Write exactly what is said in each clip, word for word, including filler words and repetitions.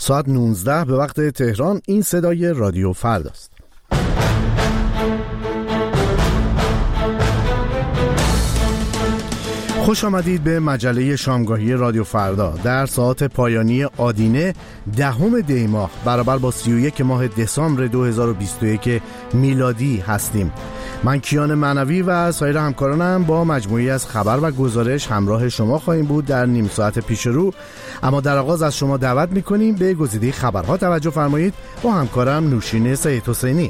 ساعت نوزده به وقت تهران. این صدای رادیو فردا است. خوش آمدید به مجله شامگاهی رادیو فردا. در ساعات پایانی آدینه دهم دی ماه برابر با سی و یک ماه دسامبر دو هزار و بیست و یک میلادی هستیم. من کیان معنوی و سایر همکارانم با مجموعی از خبر و گزارش همراه شما خواهیم بود در نیم ساعت پیش رو. اما در آغاز از شما دعوت می‌کنیم به گزیده خبرها توجه فرمایید با همکارم نوشین سید حسینی.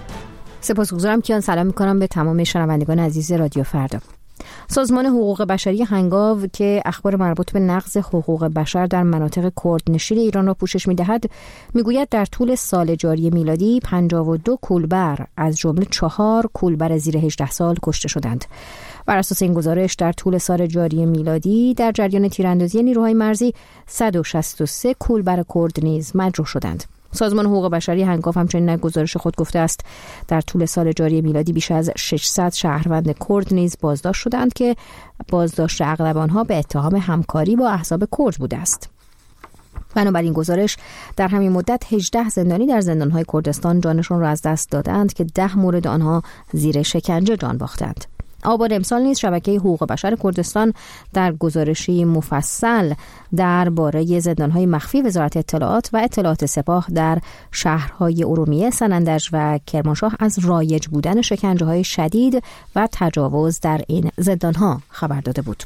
سپاسگزارم کیان. سلام می‌کنم به تمام شنوندگان عزیز رادیو فردا. سازمان حقوق بشری هنگاو که اخبار مربوط به نقض حقوق بشر در مناطق کردنشین ایران را پوشش می‌دهد، میگوید در طول سال جاری میلادی پنجاه و دو کولبر از جمله چهار کولبر زیر هجده سال کشته شدند. بر اساس این گزارش در طول سال جاری میلادی در جریان تیراندازی نیروهای مرزی صد و شصت و سه کولبر کرد نیز مجروح شدند. سازمان حقوق بشری هنگاو همچنین در گزارش خود گفته است در طول سال جاری میلادی بیش از ششصد شهروند کرد نیز بازداشت شدند که بازداشت اغلب آنها به اتهام همکاری با احزاب کرد بوده است. بنابراین گزارش در همین مدت هجده زندانی در زندان‌های کردستان جانشان را از دست دادند که ده مورد آنها زیر شکنجه جان باختند. آبان امسال نیز شبکه حقوق بشر کردستان در گزارشی مفصل درباره زندان‌های مخفی وزارت اطلاعات و اطلاعات سپاه در شهرهای ارومیه، سنندج و کرمانشاه از رایج بودن شکنجه‌های شدید و تجاوز در این زندان‌ها خبر داده بود.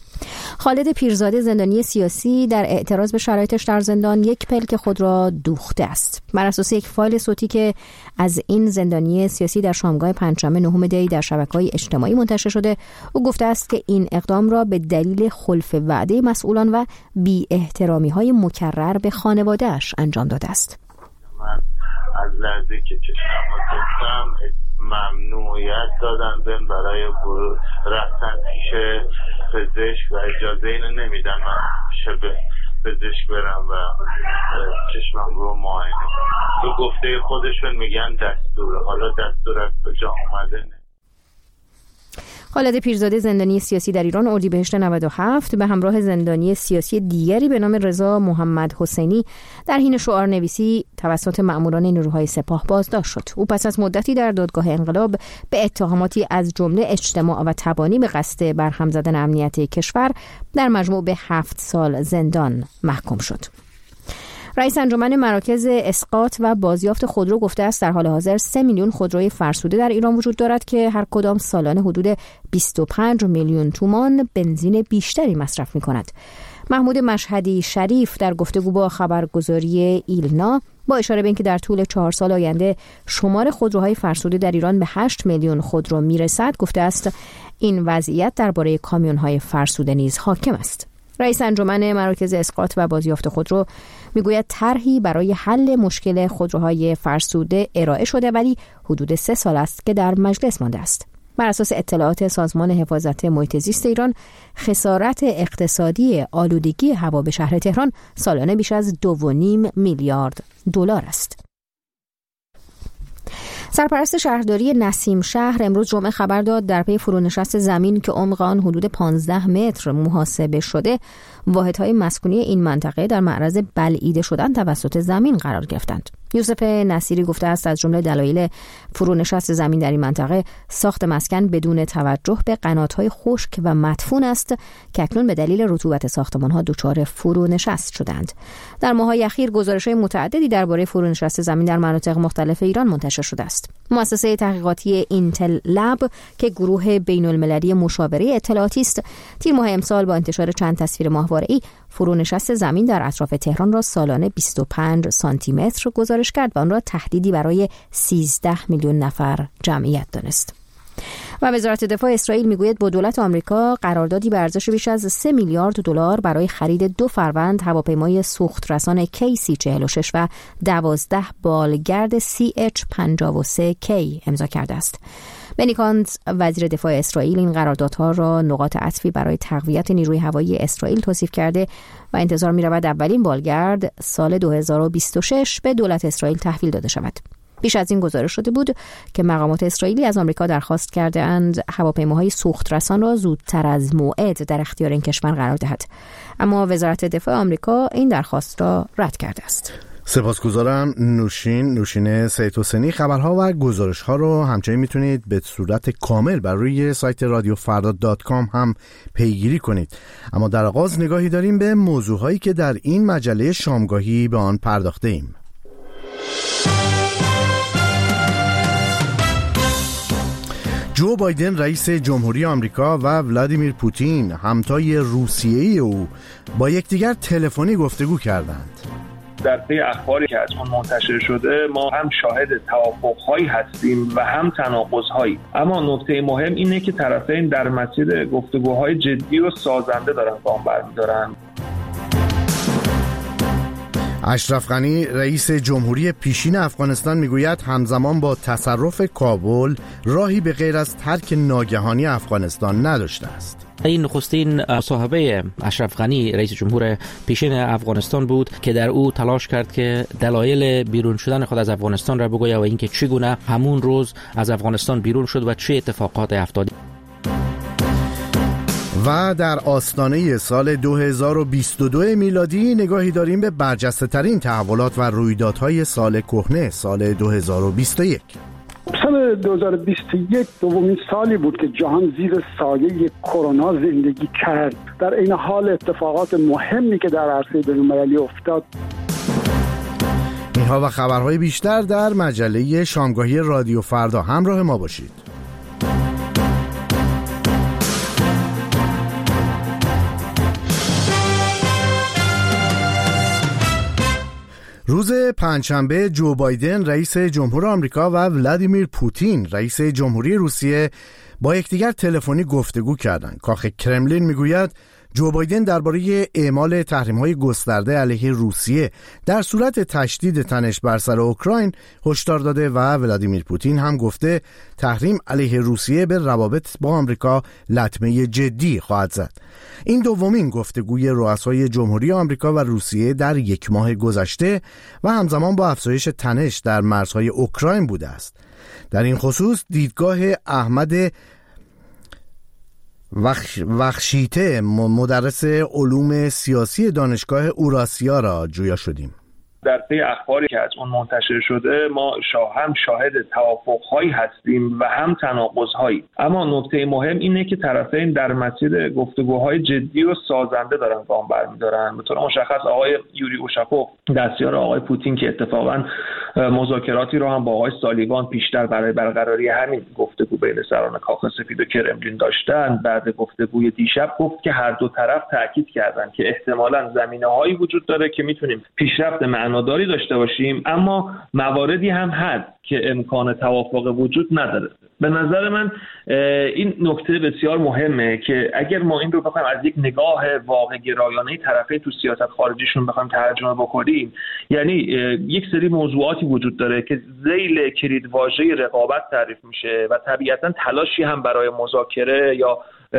خالد پیرزاده زندانی سیاسی در اعتراض به شرایطش در زندان یک پلک خود را دوخته است. بر اساس یک فایل صوتی که از این زندانی سیاسی در شامگاه پنجشنبه نهم دی در شبکه‌های اجتماعی منتشر شده، او گفته است که این اقدام را به دلیل خلف وعده مسئولان و بی احترامی‌های مکرر به خانواده‌اش انجام داده است. من از لحظه که چشمم گفتم ممنوعیت دادن بهم برای رفتن پیش پزشک و اجازه اینو نمیدن من پیش پزشک برم و چشمم رو معاینه. تو گفته خودشون میگن دستوره، حالا دستور از کجا اومده نه. خالد پیرزاده زندانی سیاسی در ایران اردیبهشت نود و هفت به همراه زندانی سیاسی دیگری به نام رضا محمد حسینی در حین شعار نویسی توسط مأموران نیروهای سپاه بازداشت شد. او پس از مدتی در دادگاه انقلاب به اتهاماتی از جمله اجتماع و تبانی به قصد برهم زدن امنیت کشور در مجموع به هفت سال زندان محکوم شد. رئیس انجمن مراکز اسقاط و بازیافت خودرو گفته است در حال حاضر سه میلیون خودروی فرسوده در ایران وجود دارد که هر کدام سالانه حدود بیست و پنج میلیون تومان بنزین بیشتری مصرف می کند. محمود مشهدی شریف در گفتگو با خبرگزاری ایلنا با اشاره به اینکه در طول چهار سال آینده شمار خودروهای فرسوده در ایران به هشت میلیون خودرو میرسد گفته است این وضعیت درباره کامیون‌های فرسوده نیز حاکم است. رئیس انجمن مراکز اسقاط و بازیافت خودرو میگوید طرحی برای حل مشکل خودروهای فرسوده ارائه شده ولی حدود سه سال است که در مجلس مانده است. بر اساس اطلاعات سازمان حفاظت محیط زیست ایران، خسارت اقتصادی آلودگی هوا به شهر تهران سالانه بیش از دو و نیم میلیارد دلار است. سرپرست شهرداری نسیم شهر امروز جمعه خبر داد در پی فرونشست زمین که عمق آن حدود پانزده متر محاسبه شده، واحدهای مسکونی این منطقه در معرض بلعیده شدن توسط زمین قرار گرفتند. یوسف نصیری گفته است از جمله دلایل فرونشست زمین در این منطقه ساخت مسکن بدون توجه به قنات‌های خشک و مدفون است که اکنون به دلیل رطوبت ساختمان‌ها دچار فرونشست شدند. در ماه‌های اخیر گزارش‌های متعددی درباره فرونشست زمین در مناطق مختلف ایران منتشر شده است. مؤسسه تحقیقاتی اینتل لب که گروه بین‌المللی مشاوره اطلاعاتی است، تیر ماه امسال با انتشار چند تصویر ماهواره‌ای فرونشست زمین در اطراف تهران را سالانه بیست و پنج سانتی متر گزارش کرد و آن را تهدیدی برای سیزده میلیون نفر جمعیت دانست. و وزارت دفاع اسرائیل میگوید با دولت آمریکا قراردادی به ارزش بیش از سه میلیارد دلار برای خرید دو فروند هواپیمای سوخت رسان کی سی چهل و شش و دوازده بالگرد سی اچ پنجاه و سه کی امضا کرده است. بنی گانتز وزیر دفاع اسرائیل این قراردادها را نقاط عطفی برای تقویت نیروی هوایی اسرائیل توصیف کرده و انتظار می‌رود اولین بالگرد سال دو هزار و بیست و شش به دولت اسرائیل تحویل داده شود. پیش از این گزارش شده بود که مقامات اسرائیلی از آمریکا درخواست کرده اند هواپیماهای سوخترسان را زودتر از موعد در اختیار این کشور قرار دهد، اما وزارت دفاع آمریکا این درخواست را رد کرده است. سپاسگزارم نوشین نوشین سید حسینی. خبرها و گزارش‌ها رو همچنین میتونید به صورت کامل بر روی سایت رادیو فردا دات کام هم پیگیری کنید. اما در آغاز نگاهی داریم به موضوعهایی که در این مجله شامگاهی به آن پرداخته ایم. جو بایدن رئیس جمهوری آمریکا و ولادیمیر پوتین همتای روسیه‌ای او با یکدیگر تلفنی گفتگو کردند. در طی اخباری که از اون منتشر شده ما هم شاهد توافق‌هایی هستیم و هم تناقض‌هایی، اما نکته مهم اینه که طرفین در مسیر گفتگوهای جدی و سازنده دارن گام برمی‌دارن. اشرف غنی رئیس جمهوری پیشین افغانستان میگوید همزمان با تصرف کابل راهی به غیر از ترک ناگهانی افغانستان نداشته است. این نخستین مصاحبه اشرف غنی رئیس جمهور پیشین افغانستان بود که در او تلاش کرد که دلایل بیرون شدن خود از افغانستان را بگوید و اینکه چگونه همون روز از افغانستان بیرون شد و چه اتفاقات افتاد. و در آستانه سال دو هزار و بیست و دو میلادی نگاهی داریم به برجسته ترین تحولات و رویدادهای سال کهنه، سال دو هزار و بیست و یک. سال دو هزار و بیست و یک دومین سالی بود که جهان زیر سایه کرونا زندگی کرد. در این حال اتفاقات مهمی که در عرصه بین‌المللی افتاد. اینها و خبرهای بیشتر در مجله شامگاهی رادیو فردا. همراه ما باشید. روز پنجشنبه جو بایدن رئیس جمهور آمریکا و ولادیمیر پوتین رئیس جمهوری روسیه با یکدیگر تلفنی گفتگو کردند. کاخ کرملین میگوید جو بایدن درباره اعمال تحریم‌های گسترده علیه روسیه در صورت تشدید تنش بر سر اوکراین هشدار داده و ولادیمیر پوتین هم گفته تحریم علیه روسیه به روابط با آمریکا لطمه جدی خواهد زد. این دومین گفتگوی رؤسای جمهوری آمریکا و روسیه در یک ماه گذشته و همزمان با افزایش تنش در مرزهای اوکراین بوده است. در این خصوص دیدگاه احمد وخ... وخشیته مدرس علوم سیاسی دانشگاه اوراسیا را جویا شدیم. در طی اخباری که از اون منتشر شده ما هم شاهد توافق‌هایی هستیم و هم تناقض‌هایی، اما نکته مهم اینه که طرفین در مسیر گفتگوهای جدی و سازنده دارن گام برمی‌دارن. به طور مشخص آقای یوری اوشاکوف دستیار آقای پوتین که اتفاقاً مذاکراتی رو هم با آقای سالیوان پیشتر برای برقراری همین گفتگو بین سران کاخ سفید و کرملین داشتن، بعد گفتگوی دیشب گفت که هر دو طرف تاکید کردن که احتمالاً زمینه‌هایی وجود داره که میتونیم پیشرفت معناداری داشته باشیم، اما مواردی هم هست که امکان توافق وجود نداره. به نظر من این نکته بسیار مهمه که اگر ما این رو بخوایم از یک نگاه واقع گرایانه طرفین تو سیاست خارجیشون بخوایم ترجمه بکنیم، یعنی یک سری موضوعاتی وجود داره که ذیل کلیدواژه رقابت تعریف میشه و طبیعتا تلاشی هم برای مذاکره یا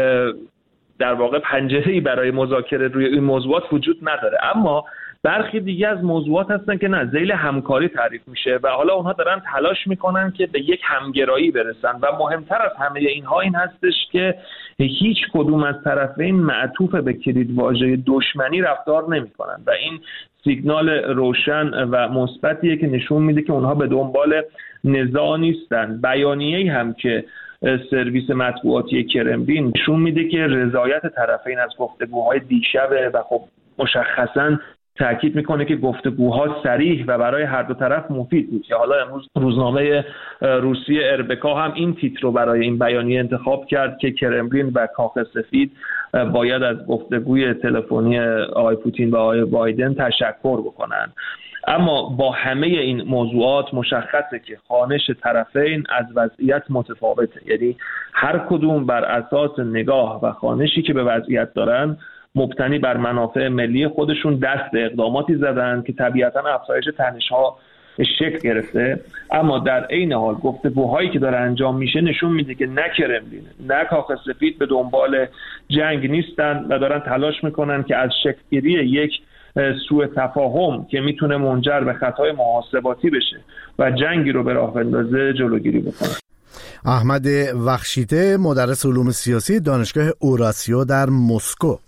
در واقع پنجره‌ای برای مذاکره روی این موضوعات وجود نداره، اما برخی دیگه از موضوعات هستن که نه ذیل همکاری تعریف میشه و حالا اونها دارن تلاش میکنن که به یک همگرایی برسن و مهمتر از همه اینها این هستش که هیچ کدوم از طرفین معطوف به کلیدواژه دشمنی رفتار نمیکنن و این سیگنال روشن و مثبتیه که نشون میده که اونها به دنبال نزاع نیستن. بیانیه‌ای هم که سرویس مطبوعاتی کرملین نشون میده که رضایت طرفین از گفتگوهای دیشب و خب مشخصاً تأکید میکنه که گفتگوها صریح و برای هر دو طرف مفید بود. که حالا امروز روزنامه روسیه اربکا هم این تیتر رو برای این بیانیه انتخاب کرد که کرملین و کاخ سفید باید از گفتگوی تلفنی آقای پوتین و آقای بایدن تشکر بکنن. اما با همه این موضوعات مشخصه که خوانش طرفین از وضعیت متفاوته، یعنی هر کدوم بر اساس نگاه و خوانشی که به وضعیت دارن مبتنی بر منافع ملی خودشون دست به اقداماتی زدن که طبیعتاً افزایش تنش‌ها شکل گرفته، اما در عین حال گفتگوهایی که داره انجام میشه نشون میده که نه کرملین نه کاخ سفید به دنبال جنگ نیستن و دارن تلاش میکنن که از شکل‌گیری یک سوء تفاهم که میتونه منجر به خطای محاسباتی بشه و جنگی رو به راه بندازه جلوگیری بکنه. احمد وخشیته، مدرس علوم سیاسی دانشگاه اوراسیو در مسکو.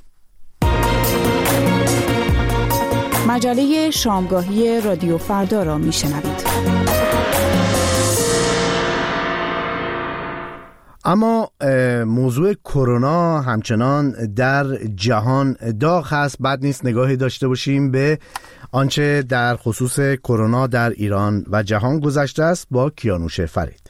مجله شامگاهی رادیو فردا را میشنوید. اما موضوع کرونا همچنان در جهان داغ هست. بد نیست نگاهی داشته باشیم به آنچه در خصوص کرونا در ایران و جهان گذشته است با کیانوش فرید.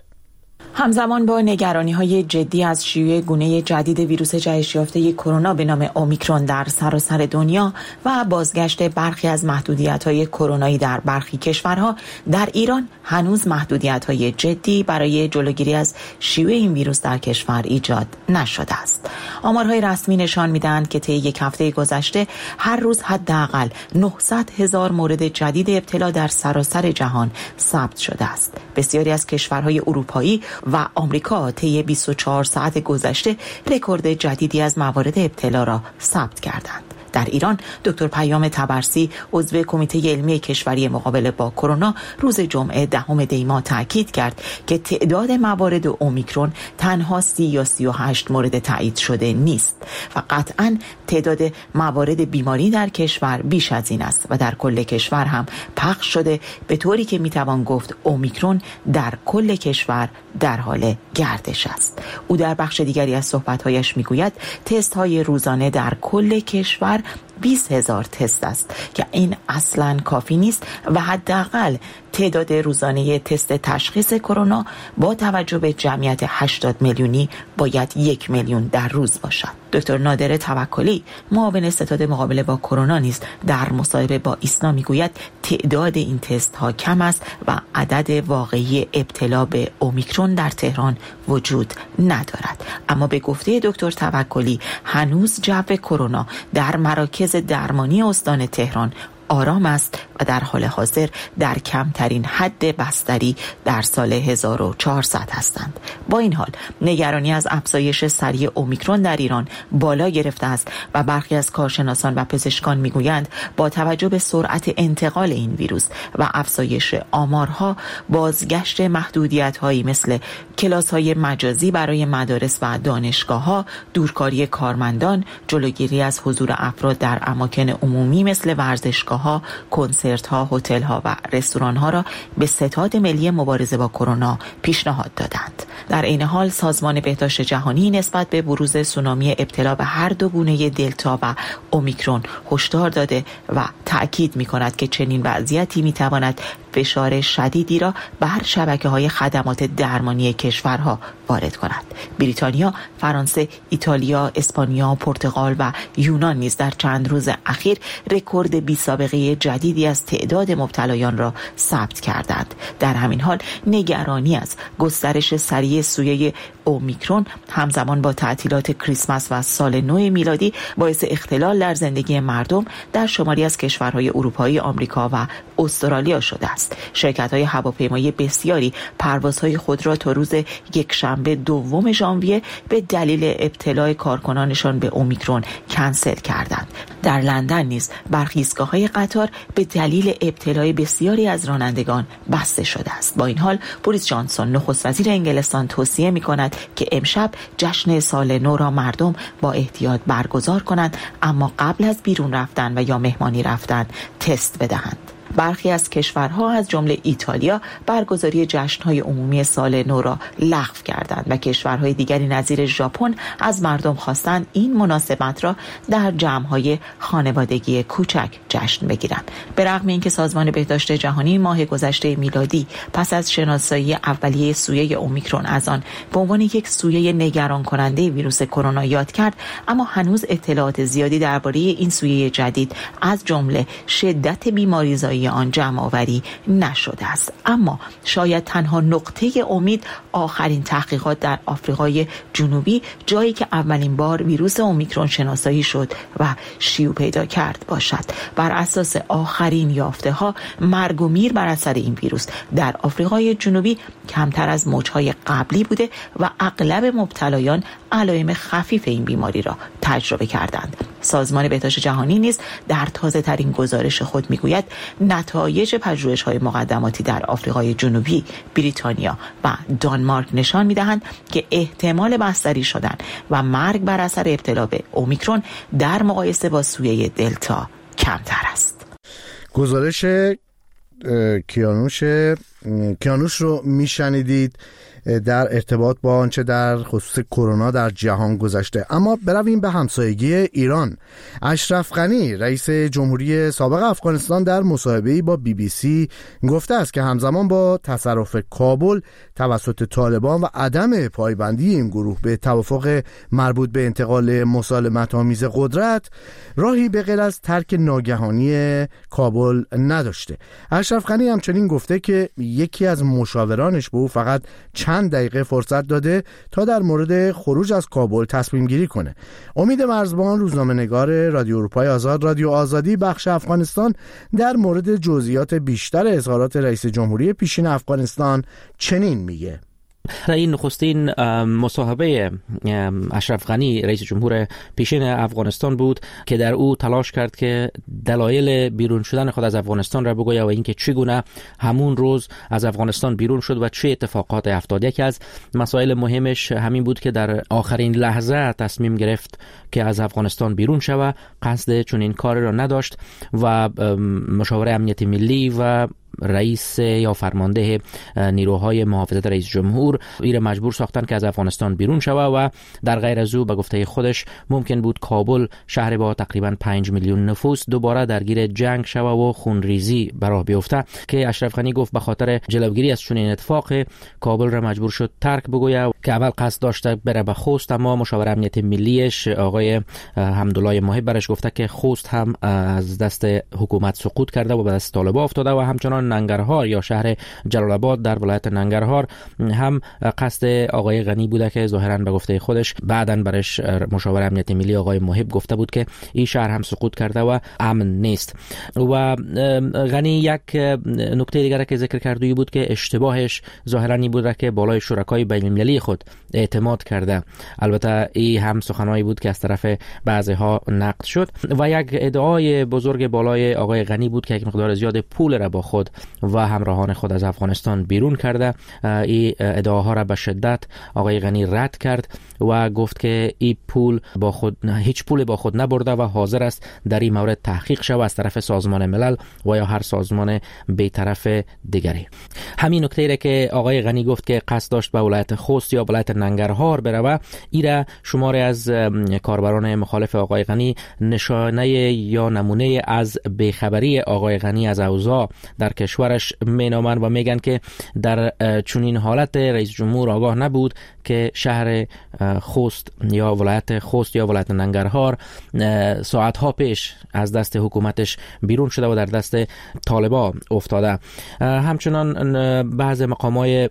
همزمان با نگرانی‌های جدی از شیوع گونه جدید ویروس جهش یافته کرونا به نام اومیکرون در سراسر دنیا و بازگشت برخی از محدودیت‌های کرونایی در برخی کشورها، در ایران هنوز محدودیت‌های جدی برای جلوگیری از شیوع این ویروس در کشور ایجاد نشده است. آمارهای رسمی نشان می‌دهند که طی یک هفته گذشته هر روز حداقل نهصد هزار مورد جدید ابتلا در سراسر جهان ثبت شده است. بسیاری از کشورهای اروپایی و آمریکا طی بیست و چهار ساعت گذشته رکورد جدیدی از موارد ابتلا را ثبت کردند. در ایران دکتر پیام طبرسی عضو کمیته علمی کشوری مقابله با کرونا روز جمعه دهم دی ماه تاکید کرد که تعداد موارد اومیکرون تنها سی یا سی و هشت مورد تایید شده نیست و قطعاً تعداد موارد بیماری در کشور بیش از این است و در کل کشور هم پخش شده، به طوری که میتوان گفت اومیکرون در کل کشور در حال گردش است. او در بخش دیگری از صحبت‌هایش میگوید تست های روزانه در کل کشور بیست هزار تست است که این اصلاً کافی نیست و حداقل تعداد روزانه تست تشخیص کرونا با توجه به جمعیت هشتاد میلیونی باید یک میلیون در روز باشد. دکتر نادر توکلی، معاون ستاد مقابله با کرونا نیز در مصاحبه با ایسنا میگوید تعداد این تست ها کم است و عدد واقعی ابتلا به اومیکرون در تهران وجود ندارد. اما به گفته دکتر توکلی هنوز جو کرونا در مراکز درمانی استان تهران آرام است و در حال حاضر در کمترین حد بستری در سال هزار و چهارصد هستند. با این حال نگرانی از افزایش سریع اومیکرون در ایران بالا گرفته است و برخی از کارشناسان و پزشکان میگویند با توجه به سرعت انتقال این ویروس و افزایش آمارها، بازگشت محدودیت‌هایی مثل کلاس‌های مجازی برای مدارس و دانشگاه‌ها، دورکاری کارمندان، جلوگیری از حضور افراد در اماکن عمومی مثل ورزشگاه ها، کنسرت ها، هتل ها و رستوران ها را به ستاد ملی مبارزه با کرونا پیشنهاد دادند. در این حال سازمان بهداشت جهانی نسبت به بروز سونامی ابتلا به هر دو گونه دلتا و اومیکرون هشدار داده و تأکید می کند که چنین وضعیتی می تواند فشار شدیدی را بر شبکه‌های خدمات درمانی کشورها وارد کند. بریتانیا، فرانسه، ایتالیا، اسپانیا، پرتغال و یونان نیز در چند روز اخیر رکورد بی‌سابقه جدیدی از تعداد مبتلایان را ثبت کردند. در همین حال نگرانی از گسترش سریع سویه اومیکرون همزمان با تعطیلات کریسمس و سال نو میلادی باعث اختلال در زندگی مردم در شماری از کشورهای اروپایی، آمریکا و استرالیا شده است. شرکت‌های هواپیمایی بسیاری پروازهای خود را تا روز یکشنبه دوم ژانویه به دلیل ابتلا کارکنانشان به اومیکرون کنسل کردند. در لندن نیز برخی ایستگاه‌های قطار به دلیل ابتلای بسیاری از رانندگان بسته شده است. با این حال بوریس جانسون نخست وزیر انگلستان توصیه می‌کند که امشب جشن سال نو را مردم با احتیاط برگزار کنند، اما قبل از بیرون رفتن و یا مهمانی رفتن تست بدهند. برخی از کشورها از جمله ایتالیا برگزاری جشن‌های عمومی سال نو را لغو کردند و کشورهای دیگری نظیر ژاپن از مردم خواستند این مناسبت را در جمع‌های خانوادگی کوچک جشن بگیرند. به رغم اینکه سازمان بهداشت جهانی ماه گذشته میلادی پس از شناسایی اولیه سویه اومیکرون از آن به عنوان یک سویه نگران کننده ویروس کرونا یاد کرد، اما هنوز اطلاعات زیادی درباره این سویه جدید از جمله شدت بیماریزایی آن جمع آوری نشده است. اما شاید تنها نقطه امید آخرین تحقیقات در آفریقای جنوبی، جایی که اولین بار ویروس اومیکرون شناسایی شد و شیوع پیدا کرد باشد. بر اساس آخرین یافته ها، مرگ و میر بر اثر این ویروس در آفریقای جنوبی کمتر از موجهای قبلی بوده و اغلب مبتلایان علائم خفیف این بیماری را تجربه کردند. سازمان بهداشت جهانی نیز در تازه ترین گزارش خود میگوید نتایج پژوهش‌های مقدماتی در آفریقای جنوبی، بریتانیا و دانمارک نشان می‌دهند که احتمال بستری شدن و مرگ بر اثر ابتلا به اومیکرون در مقایسه با سویه دلتا کمتر است. گزارش کیانوش کیانوش رو میشنیدید در ارتباط با آنچه در خصوص کرونا در جهان گذشته. اما برویم به همسایگی ایران. اشرف غنی رئیس جمهوری سابق افغانستان در مصاحبه‌ای با بی بی سی گفته است که همزمان با تصرف کابل توسط طالبان و عدم پایبندی این گروه به توافق مربوط به انتقال مسالمت‌آمیز قدرت، راهی به غیر از ترک ناگهانی کابل نداشته. اشرف غنی همچنین گفته که یکی از مشاورانش به او فقط چند دقیقه فرصت داده تا در مورد خروج از کابل تصمیم گیری کنه. امید مرزبان، روزنامه‌نگار رادیو اروپای آزاد، رادیو آزادی بخش افغانستان، در مورد جزئیات بیشتر اظهارات رئیس جمهوری پیشین افغانستان چنین میگه: این نخستین مصاحبه اشرف غنی رئیس جمهور پیشین افغانستان بود که در او تلاش کرد که دلایل بیرون شدن خود از افغانستان را بگوید و اینکه چگونه همون روز از افغانستان بیرون شد و چه اتفاقات افتاد. یکی از مسائل مهمش همین بود که در آخرین لحظه تصمیم گرفت که از افغانستان بیرون شود. قصد چون این کار را نداشت و مشاور امنیت ملی و رئیس یا فرمانده نیروهای محافظت رئیس جمهور ایر مجبور ساختن که از افغانستان بیرون شود و در غیر از او به گفته خودش ممکن بود کابل، شهر با تقریبا پنج میلیون نفوس، دوباره درگیر جنگ شود و خونریزی به راه بیفته که اشرف غنی گفت به خاطر جلوگیری از چنین اتفاق کابل را مجبور شد ترک بگوید که اول قصد داشته بره به خوست، اما مشاور امنیت ملیش آقای حمدالله محب برش گفته که خوست هم از دست حکومت سقوط کرده و به دست طالبان افتاده و همچنان ننگرهار یا شهر جلال آباد در ولایت ننگرهار هم قصد آقای غنی بوده که ظاهرا به گفته خودش بعداً برش مشاور امنیت ملی آقای محب گفته بود که این شهر هم سقوط کرده و امن نیست. و غنی یک نکته دیگر که ذکر کرده بود که اشتباهش ظاهرا این بوده که بالای شرکای بین المللی خود اعتماد کرده. البته این هم سخنایی بود که از طرف بعضی ها نقد شد و یک ادعای بزرگ بالای آقای غنی بود که یک مقدار زیاد پول را با خود و همراهان خود از افغانستان بیرون کرده. این ادعاها را به شدت آقای غنی رد کرد و گفت که این پول با خود هیچ پول با خود نبرده و حاضر است در این مورد تحقیق شود از طرف سازمان ملل و یا هر سازمان بی‌طرف دیگری. همین نکته را که آقای غنی گفت که قصد داشت به ولایت خوست یا ولایت ننگرهار بره، ایرا شماری از کاربران مخالف آقای غنی نشانه یا نمونه از بیخبری آقای غنی از اوضاع در کشورش مینامن و میگن که در چنین حالت رئیس جمهور آگاه نبود که شهر خوست یا ولایت خوست یا ولایت ننگرهار ساعتها پیش از دست حکومتش بیرون شده و در دست طالبا افتاده. همچنان بعض مقامات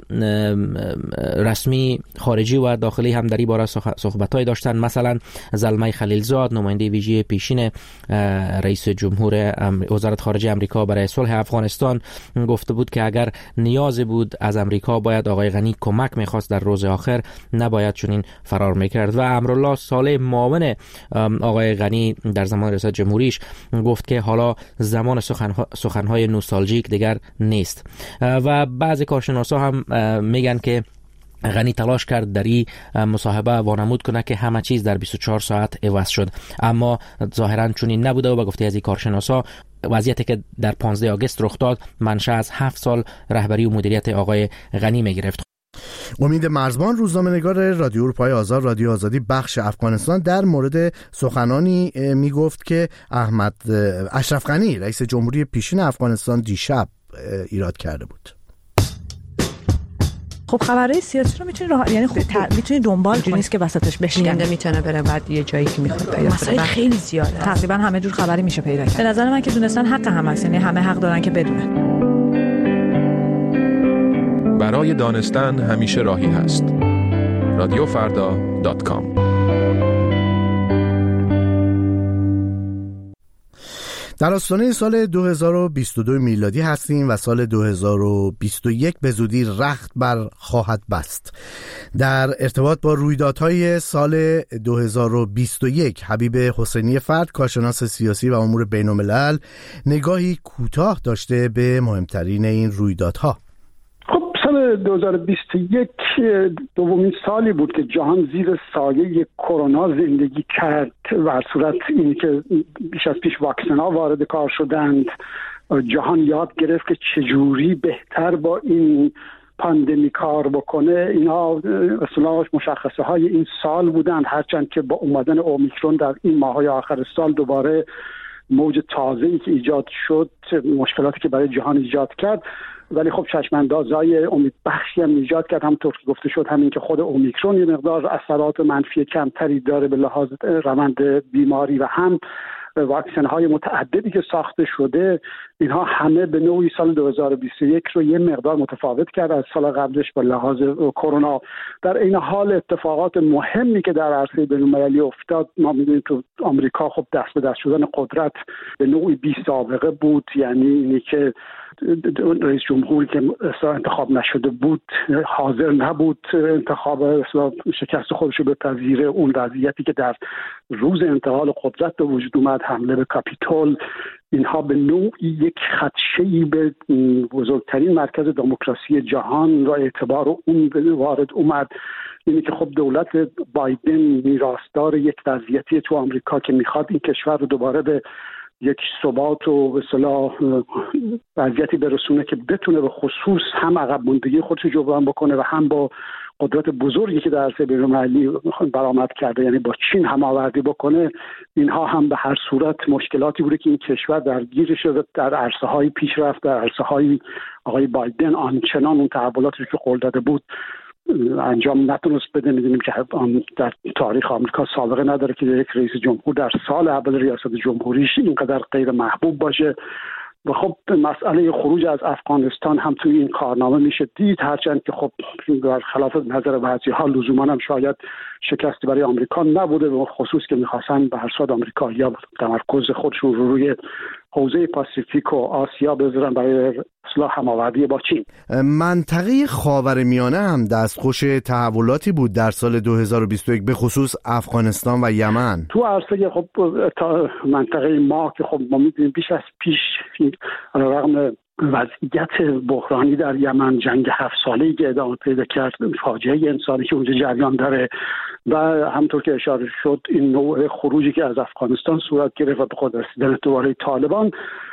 رسمی خارجی و داخلی هم در این باره صحبت‌های داشتن. مثلا زلمه خلیلزاد، نماینده ویژه پیشین رئیس جمهور وزارت خارجه آمریکا برای صلح افغانستان گفته بود که اگر نیاز بود از آمریکا باید آقای غنی کمک می‌خواست در روز آخر، نباید چنین فرار می‌کرد. و امرالله صالح معاون آقای غنی در زمان ریاست جمهوریش گفت که حالا زمان سخنها، سخنهای نوستالژیک دیگر نیست. و بعضی کارشناسا هم میگن که غنی تلاش کرد در این مصاحبه وانمود کنه که همه چیز در بیست و چهار ساعت عوض شد، اما ظاهرا چنین نبوده و به گفته از این کارشناسا وضعیتی که در پانزده آگوست رخ داد منشأ از هفت سال رهبری و مدیریت آقای غنی می گرفت. امید مرزبان، روزنامه‌نگار رادیو اروپای آزاد، رادیو آزادی بخش افغانستان، در مورد سخنانی می گفت که احمد اشرف غنی رئیس جمهوری پیشین افغانستان دیشب ایراد کرده بود. خب خبرهای سیاسی رو میتونی راه... یعنی خب ت... میتونی دنبال کنی، نیست که وسطش بشکنی. میتونه بره بعد یه جایی که میخواد پیدا کنه. مسائل خیلی زیاده. تقریبا همه جور خبری میشه پیدا کرد. به نظر من که دونستن حق هم هست، یعنی همه حق دارن که بدونن. برای دانستن همیشه راهی هست. رادیو فردا دات کام. در آستانه سال دو هزار و بیست و دو میلادی هستیم و سال دو هزار و بیست و یک به زودی رخت بر خواهد بست. در ارتباط با رویدادهای سال دو هزار و بیست و یک حبیب حسینی فرد، کارشناس سیاسی و امور بین الملل، نگاهی کوتاه داشته به مهمترین این رویدادها. خب سال دو هزار و بیست و یک دومین سالی بود که جهان زیر سایه کرونا زندگی کرد و صورت این که بیش از پیش واکسن ها وارد کار شدند. جهان یاد گرفت که چجوری بهتر با این پاندمی کار بکنه. اینا اصلا مشخصه های این سال بودند، هرچند که با اومدن اومیکرون در این ماهای آخر سال دوباره موج تازه‌ای که ایجاد شد، مشکلاتی که برای جهان ایجاد کرد، ولی خب چشماندازهای امیدبخشی هم ایجاد کرد. همونطور که گفته شد، همین که خود اومیکرون یه مقدار اثرات منفی کمتری داره به لحاظ روند بیماری و هم واکسن های متعددی که ساخته شده، اینها همه به نوعی سال دو هزار و بیست و یک رو یه مقدار متفاوت کرد از سال قبلش به لحاظ کرونا. در این حال اتفاقات مهمی که در عرصه بین‌المللی افتاد، ما می‌دونیم تو آمریکا خب دست به دست شدن قدرت به نوعی بی سابقه بود، یعنی اینی که رئیس جمهوری که اصلا انتخاب نشده بود حاضر نبود انتخاب اصلا شکست خودش رو بپذیره. اون وضعیتی که در روز انتقال قدرت به وجود اومد، حمله به کاپیتول، اینها به نوعی یک خدشه‌ای به بزرگترین مرکز دموکراسی جهان را اعتبار اون وارد اومد. اینی که خب دولت بایدن میراثدار یک وضعیتی تو آمریکا که میخواد این کشور رو دوباره به یک ثبات و به اصطلاح وضعیتی برسونه که بتونه به خصوص هم عقب ماندگی خودش جبران بکنه و هم با قدرت بزرگی که در عرصه بین‌المللی برآمد کرده، یعنی با چین هماوردی بکنه. اینها هم به هر صورت مشکلاتی بوده که این کشور درگیر شده در عرصه‌های پیشرفت، در عرصه‌های آقای بایدن آنچنان اون تحولاتی که قول داده بود انجام نتونست بده. می‌دونیم که در تاریخ آمریکا سابقه نداره که یک رئیس جمهور در سال اول ریاست جمهوریش اینقدر غیر محبوب باشه. و خب مسئله خروج از افغانستان هم توی این کارنامه میشه دید، هرچند که خب در خلاف نظر بعضی‌ها لزوما هم شاید شکستی برای آمریکا نبوده، به خصوص که می‌خواستن به هر صورت آمریکایی‌ها تمرکز خودشون رو روی حوزه پاسیفیک و آسیا بذارن برای اصلاح هماوردی با چین. منطقه خاورمیانه هم دستخوش تحولاتی بود در سال دو هزار و بیست و یک، به خصوص افغانستان و یمن. تو عرصه خب تا منطقه ما که خب ما می‌دونیم بیش از پیش رغم وضعیت بحرانی در یمن، جنگ هفت ساله‌ای که ادامه پیدا کرد، فاجعه انسانی که اونجا جریان داره و همونطور که اشاره شد این نوع خروجی که از افغانستان صورت گرفت و به خود رسیدن دوباره طالبان،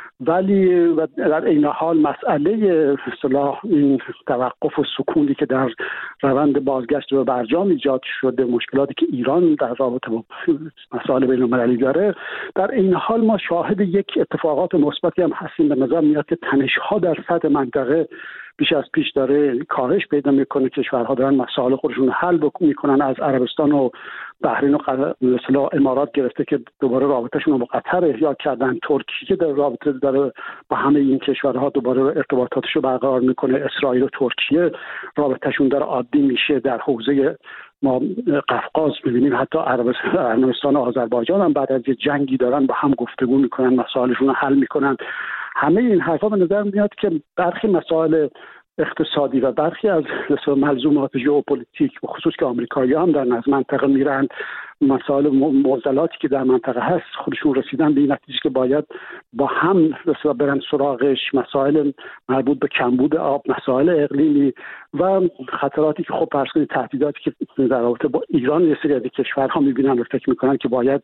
ولی در این حال مسئله اصطلاح این توقف و سکونی که در روند بازگشت به برجام ایجاد شده، مشکلاتی که ایران در رابطه با مسائل بین‌المللی داره، در این حال ما شاهد یک اتفاقات مثبتی هم هستیم. به نظر میاد که تنش‌ها در سطح منطقه بیش از پیش داره کاهش پیدا میکنه، کشورها دارن مسائل خودشون حل میکنن. از عربستان و بحرین و مثلا امارات گرفته که دوباره رابطهشون رو با قطر احیا کردن، ترکیه در رابطه داره با همه این کشورها دوباره ارتباطاتش رو برقرار میکنه، اسرائیل و ترکیه رابطهشون داره عادی میشه. در حوزه ما قفقاز می‌بینیم حتی عربستان و آذربایجان هم بعد از یه جنگی دارن با هم گفتگو میکنن، مسائلشون رو حل میکنن. همه این حرفا به نظر میاد که برخی مسائل اقتصادی و برخی از ملزومات ژئوپلیتیک و خصوص که آمریکایی‌ها هم در نظم منطقه میرن، مسائل معضلاتی که در منطقه هست خودشون رسیدن به این نتیجه که باید با هم مثلا برن سراغش، مسائل مربوط به کمبود آب، مسائل اقلیمی و خطراتی که خب فرض کنید تهدیداتی که در رابطه با ایران یه سری از کشورها میبینن و فکر میکنن که باید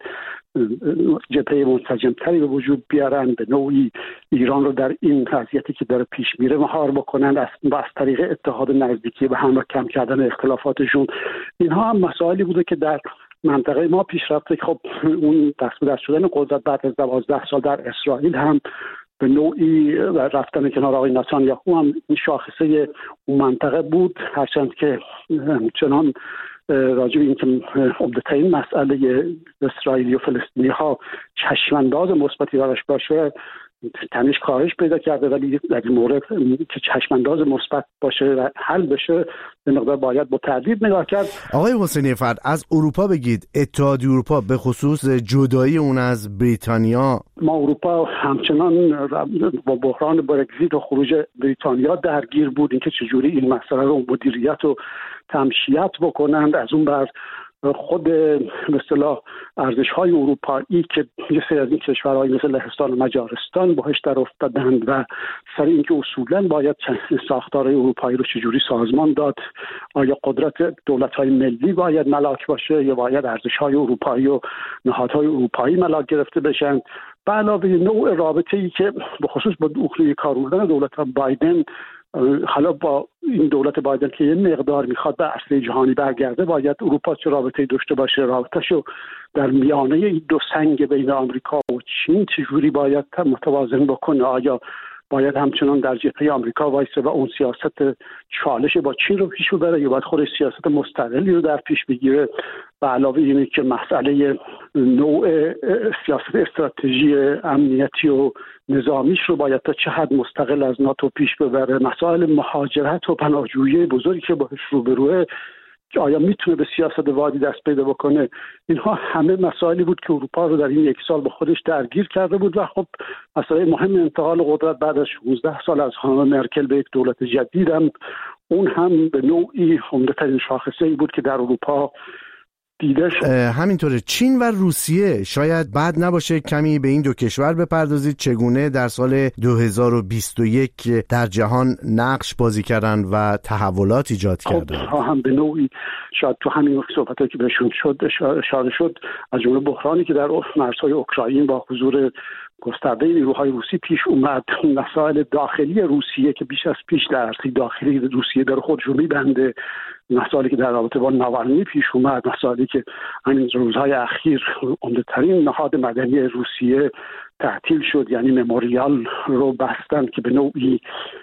جبهه منسجم‌تری به وجود بیارن، به نوعی ایران رو در این وضعیتی که داره پیش میره مهار بکنن از, از طریق اتحاد نزدیکی به هم و کم کردن اختلافاتشون. اینها هم مسائلی بوده که در منطقه ما پیش رفته. خب اون دست به دست شدن قدرت بعد از دوازده سال در اسرائیل هم به نوعی رفتن کنار آقای نتانیاهو هم این شاخصه اون منطقه بود، هرچند که چنان راجع به این که عمده‌ترین مسئله اسرائیلی و فلسطینی ها چشمانداز مثبتی براش باشه تنش کاهش پیدا کرده، ولی در این مورد که چشمانداز مثبت باشه و حل بشه به مقدار باید با تردید نگاه کرد. آقای حسینی فرد، از اروپا بگید، اتحادیه اروپا به خصوص جدایی اون از بریتانیا. ما اروپا همچنان با بحران برگزیت و خروج بریتانیا درگیر بود، اینکه چجوری این مسئله رو مدیریت و تمشیت بکنند. از اون بر خود به اصطلاح ارزش‌های اروپایی که یه سری از این کشورهای مثل لهستان و مجارستان باهاش در افتادند و سر اینکه اصولاً باید ساختارهای اروپایی رو چجوری سازمان داد، آیا قدرت دولت‌های ملی باید ملاک باشه یا باید ارزش‌های اروپایی و نهادهای اروپایی ملاک گرفته بشن، به علاوه نوع رابطه‌ای که به خصوص با روی کار اومدن دولت بایدن، حالا با این دولت بایدن که یه مقدار میخواد به عرصه جهانی برگرده، باید اروپا چه رابطه‌ای داشته باشه، رابطه‌شو در میانه این دو سنگ بین آمریکا و چین چجوری باید متوازن بکنه. آیا باید همچنان در جبهه آمریکا وایسه و اون سیاست چالش با چین رو پیش ببره یا باید خودش سیاست مستقلی رو در پیش بگیره؟ به علاوه اینه که مسئله نوع سیاست استراتژی امنیتی و نظامیش رو باید تا چه حد مستقل از ناتو پیش ببره. مسائل مهاجرت و پناهجویی بزرگی که باش روبروه، آیا میتونه به سیاست وادی دست پیدا بکنه؟ اینها همه مسائلی بود که اروپا رو در این یک سال با خودش درگیر کرده بود و خب مسئله مهم انتقال قدرت بعد از شانزده سال از خانم مرکل به یک دولت جدید هم اون هم به نوعی عمده‌ترین شاخصه‌ای بود که در اروپا دیده شد. همینطوره. چین و روسیه، شاید بد نباشه کمی به این دو کشور بپردازید، چگونه در سال دو هزار و بیست و یک در جهان نقش بازی کردن و تحولات ایجاد کردن. خب هم به نوعی شاید تو همین صحبتایی که بهشون شد اشاره شد، از جمله بحرانی که در مرزهای اوکراین با حضور گسترده نیروهای روسی پیش اومد، مسائل داخلی روسیه که بیش از پیش در عرصه داخلی روسیه در خودش رو میبنده، مسائلی که در رابطه با ناوالنی پیش اومد، مسائلی که همین روزهای اخیر عمده‌ترین نهاد مدنی روسیه تعطیل شد، یعنی مموریال رو بستن که به نوعی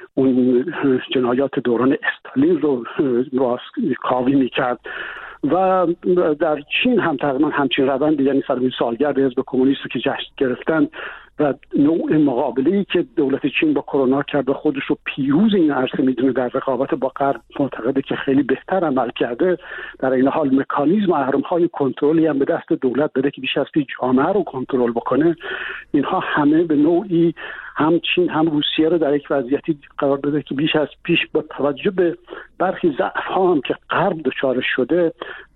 اون جنایات دوران استالین رو کاوی میکرد. و در چین هم تقریبا همچین روند، یعنی صدمین سالگرد حزب کمونیست که جشن گرفتن و نوع مقابله‌ای که دولت چین با کرونا کرد و خودش رو پیروز این عرصه میدونه، در رقابت با غرب معتقده که خیلی بهتر عمل کرده، در این حال مکانیزم و اهرم‌های کنترلی هم به دست دولت بده که بیش از پیش جامعه رو کنترل بکنه. اینها همه به نوعی هم چین هم روسیه رو در یک وضعیتی قرار بده که بیش از پیش با توجه به برخی ضعف‌ها هم که غرب دچار شده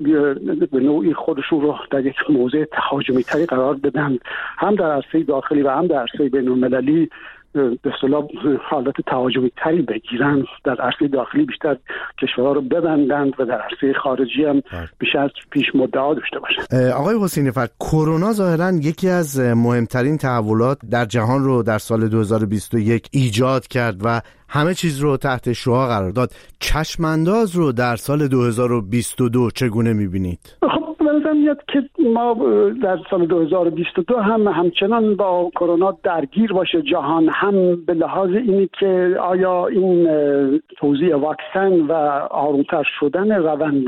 به نوعی خودشون رو در یک موضع تهاجمی تری قرار بدن، هم در عرصه داخلی و هم در عرصه بین‌المللی به اصطلاح حالت تهاجمی تری بگیرن، در عرصه داخلی بیشتر کشورها رو ببندند و در عرصه خارجی هم بیش از پیش مدعا داشته باشند. آقای حسینی فرد، کرونا ظاهراً یکی از مهمترین تحولات در جهان رو در سال دو هزار و بیست و یک ایجاد کرد و همه چیز رو تحت شعاع قرار داد. چشمانداز رو در سال دو هزار و بیست و دو چگونه می‌بینید؟ خب به نظر میاد که ما در سال دو هزار و بیست و دو هم همچنان با کرونا درگیر باشه جهان، هم به لحاظ اینی که آیا این توزیع واکسن و آرومتر شدن روند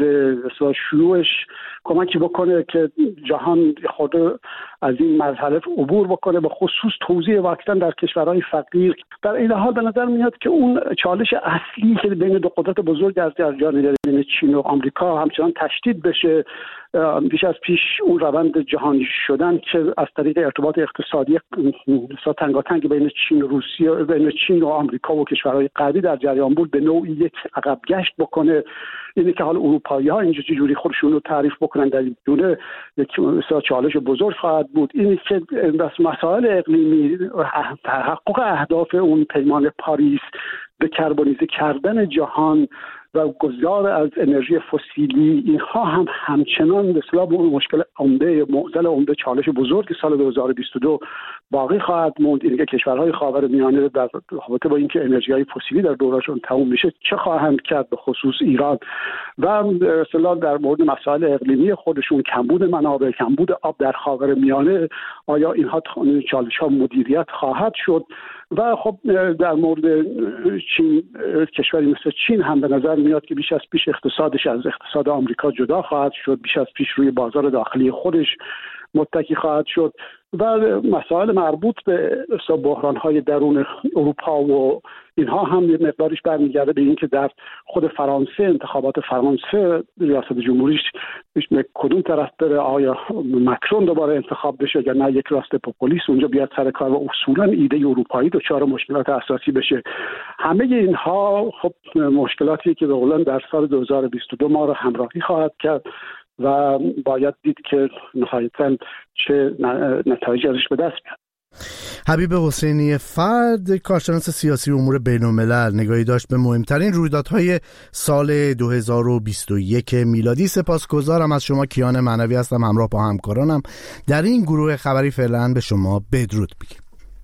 شیوعش کمکی بکنه که جهان خود از این مرحله عبور بکنه، به خصوص توزیع واکسن در کشورهای فقیر. در این حال به نظر میاد که اون چالش اصلی که بین دو قدرت بزرگ از جریان داره، بین چین و آمریکا، همچنان تشدید بشه. بیش از پیش اون روند جهانی شدن که از طریق ارتباط اقتصادی تنگاتنگ بین چین و روسیه، بین چین و آمریکا و کشورهای غربی در جریان بود، به نوعی یک عقب گشت بکنه. اینه که حال اروپایی‌ها اینجا چجوری خودشون رو تعریف بکنن در این دوره یک چالش بزرگ خواهد بود. اینه که بس مسائل اقلیمی، تحقق اهداف اون پیمان پاریس، دکربونیزه کردن جهان و گذار از انرژی فسیلی، اینها هم همچنان به اصطلاح اون مشکل عمده معضل عمده چالش بزرگ سال دو هزار و بیست و دو باقی خواهد موند. اینکه کشورهای خاورمیانه در رابطه با اینکه انرژی‌های فسیلی در دورشون تموم میشه چه خواهند کرد، به خصوص ایران، و به اصطلاح در مورد مسائل اقلیمی خودشون، کمبود منابع، کمبود آب در خاورمیانه، آیا اینها چالش‌ها مدیریت خواهد شد. و خب در مورد چین، کشوری مثل چین هم به نظر میاد که بیش از پیش اقتصادش از اقتصاد آمریکا جدا خواهد شد، بیش از پیش روی بازار داخلی خودش متکی خواهد شد و مسائل مربوط به بحران‌های درون اروپا و اینها هم یه مقدارش برمیگرده به این که در خود فرانسه انتخابات فرانسه ریاست جمهوریش به کدوم طرف بره، آیا مکرون دوباره انتخاب بشه یا نه یک راست پوپولیست اونجا بیاد سر کار و اصولا ایده اروپایی دچار مشکلات اساسی بشه. همه اینها خب مشکلاتی که به قولن در سال دو هزار و بیست و دو ما رو همراهی خواهد کرد و باید دید که نهایتاً چه نتایجی ازش به دست بیاد. حبیب حسینی فرد، کارشناس سیاسی و امور بین‌الملل، نگاهی داشت به مهمترین رویدادهای سال دو هزار و بیست و یک میلادی. سپاسگزارم از شما. کیان معنوی هستم، همراه با همکارانم در این گروه خبری. فعلا به شما بدرود میگیم.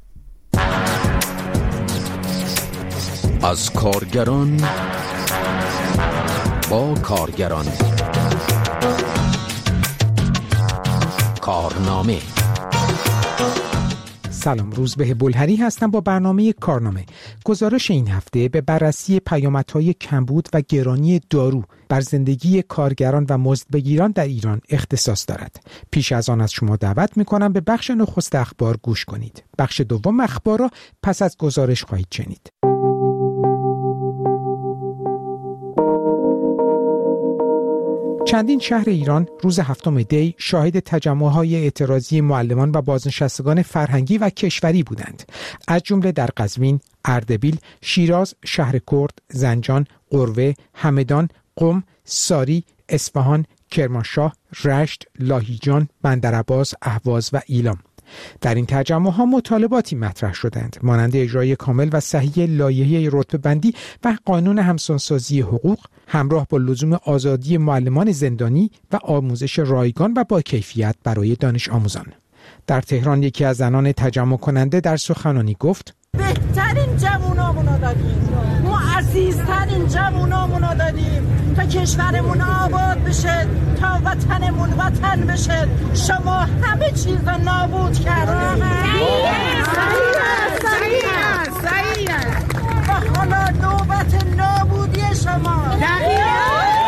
از کارگران با کارگران، کارنامه. سلام، روزبه بلهری هستم با برنامه کارنامه. گزارش این هفته به بررسی پیامدهای کمبود و گرانی دارو بر زندگی کارگران و مزدبگیران در ایران اختصاص دارد. پیش از آن از شما دعوت می‌کنم به بخش نخست اخبار گوش کنید. بخش دوم اخبار را پس از گزارش خواهید شنید. چندین شهر ایران روز هفتم دی شاهد تجمع‌های اعتراضی معلمان و بازنشستگان فرهنگی و کشوری بودند. از جمله در قزوین، اردبیل، شیراز، شهر کرد، زنجان، قروه، همدان، قم، ساری، اصفهان، کرمانشاه، رشت، لاهیجان، بندرعباس، اهواز و ایلام. در این تجمع‌ها مطالباتی مطرح شدند مانند اجرای کامل و صحیح لایحه رتبه‌بندی و قانون همسانسازی حقوق، همراه با لزوم آزادی معلمان زندانی و آموزش رایگان و با کیفیت برای دانش آموزان. در تهران یکی از زنان تجمع کننده در سخنرانی گفت: بهترین جوانامونو دادیم، ما عزیزترین جوانامونو دادیم تا کشورمون آباد بشه، تا وطنمون وطن بشه. شما همه چیز رو نابود کردید. و حالا نوبت نابودی شما. دقیقاً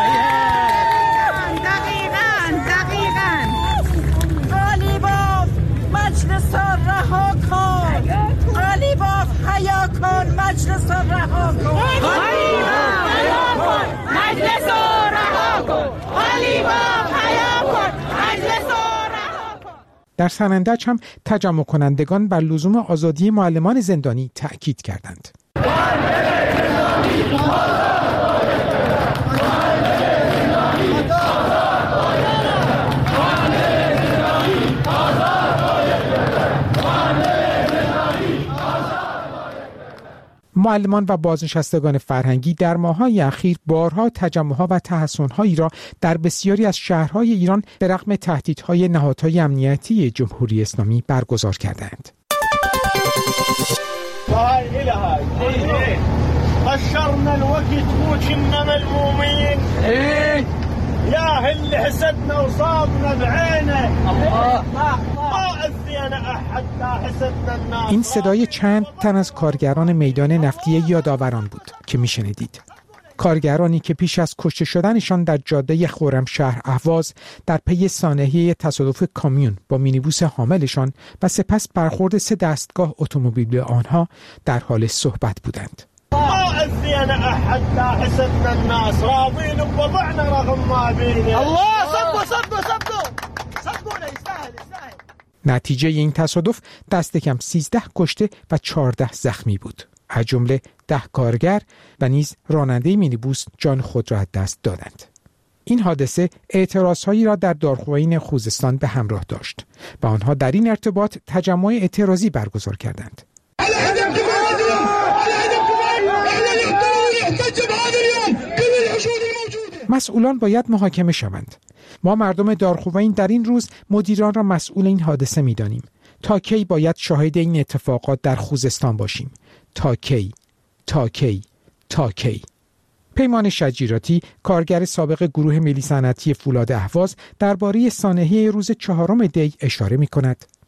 دقیقاً دقیقاً قالیباف مجلس رها کن، قالیباف حیا کن، مجلس رها کن، قالیباف حیا کن، مجلس رها کن، قالیباف حیا کن، مجلس رها کن. در سنندج هم تجمع کنندگان بر لزوم آزادی معلمان زندانی تأکید کردند. معلمان و بازنشستگان فرهنگی در ماه‌های اخیر بارها تجمع‌ها و تحصن‌هایی را در بسیاری از شهرهای ایران به رغم تهدیدهای نهادهای امنیتی جمهوری اسلامی برگزار کردند. قشرنا الوقت وكنا ملمومين ايه يا اللي حسدنا وصابنا بعينه الله ما اذينا احد حسدنا الناس. این صدای چند تن از کارگران میدان نفتی یادآوران بود که میشنیدید. کارگرانی که پیش از کشته شدنشان در جاده خرمشهر اهواز در پی سانحه تصادف کامیون با مینیبوس حاملشان و سپس برخورد سه دستگاه اتومبیل به آنها در حال صحبت بودند. أذينا أحد لا حسدنا الناس راضين بوضعنا رغم ما بينا. الله صبوا صبوا صبوا صبوا يستاهل يستاهل. نتیجه این تصادف دست کم سیزده کشته و چهارده زخمی بود، از جمله ده کارگر و نیز راننده مینیبوس جان خود را از دست دادند. این حادثه اعتراضهایی را در دارخوین خوزستان به همراه داشت و آنها در این ارتباط تجمع اعتراضی برگزار کردند. مسئولان باید محاکمه شوند. ما مردم دارخوین در این روز مدیران را مسئول این حادثه می دانیم. تا کی باید شاهد این اتفاقات در خوزستان باشیم؟ تا کی؟ تا کی؟ تا کی؟ پیمان شجیراتی، کارگر سابق گروه ملی صنعتی فولاد اهواز، درباره سانحه روز چهارم دی اشاره می کند.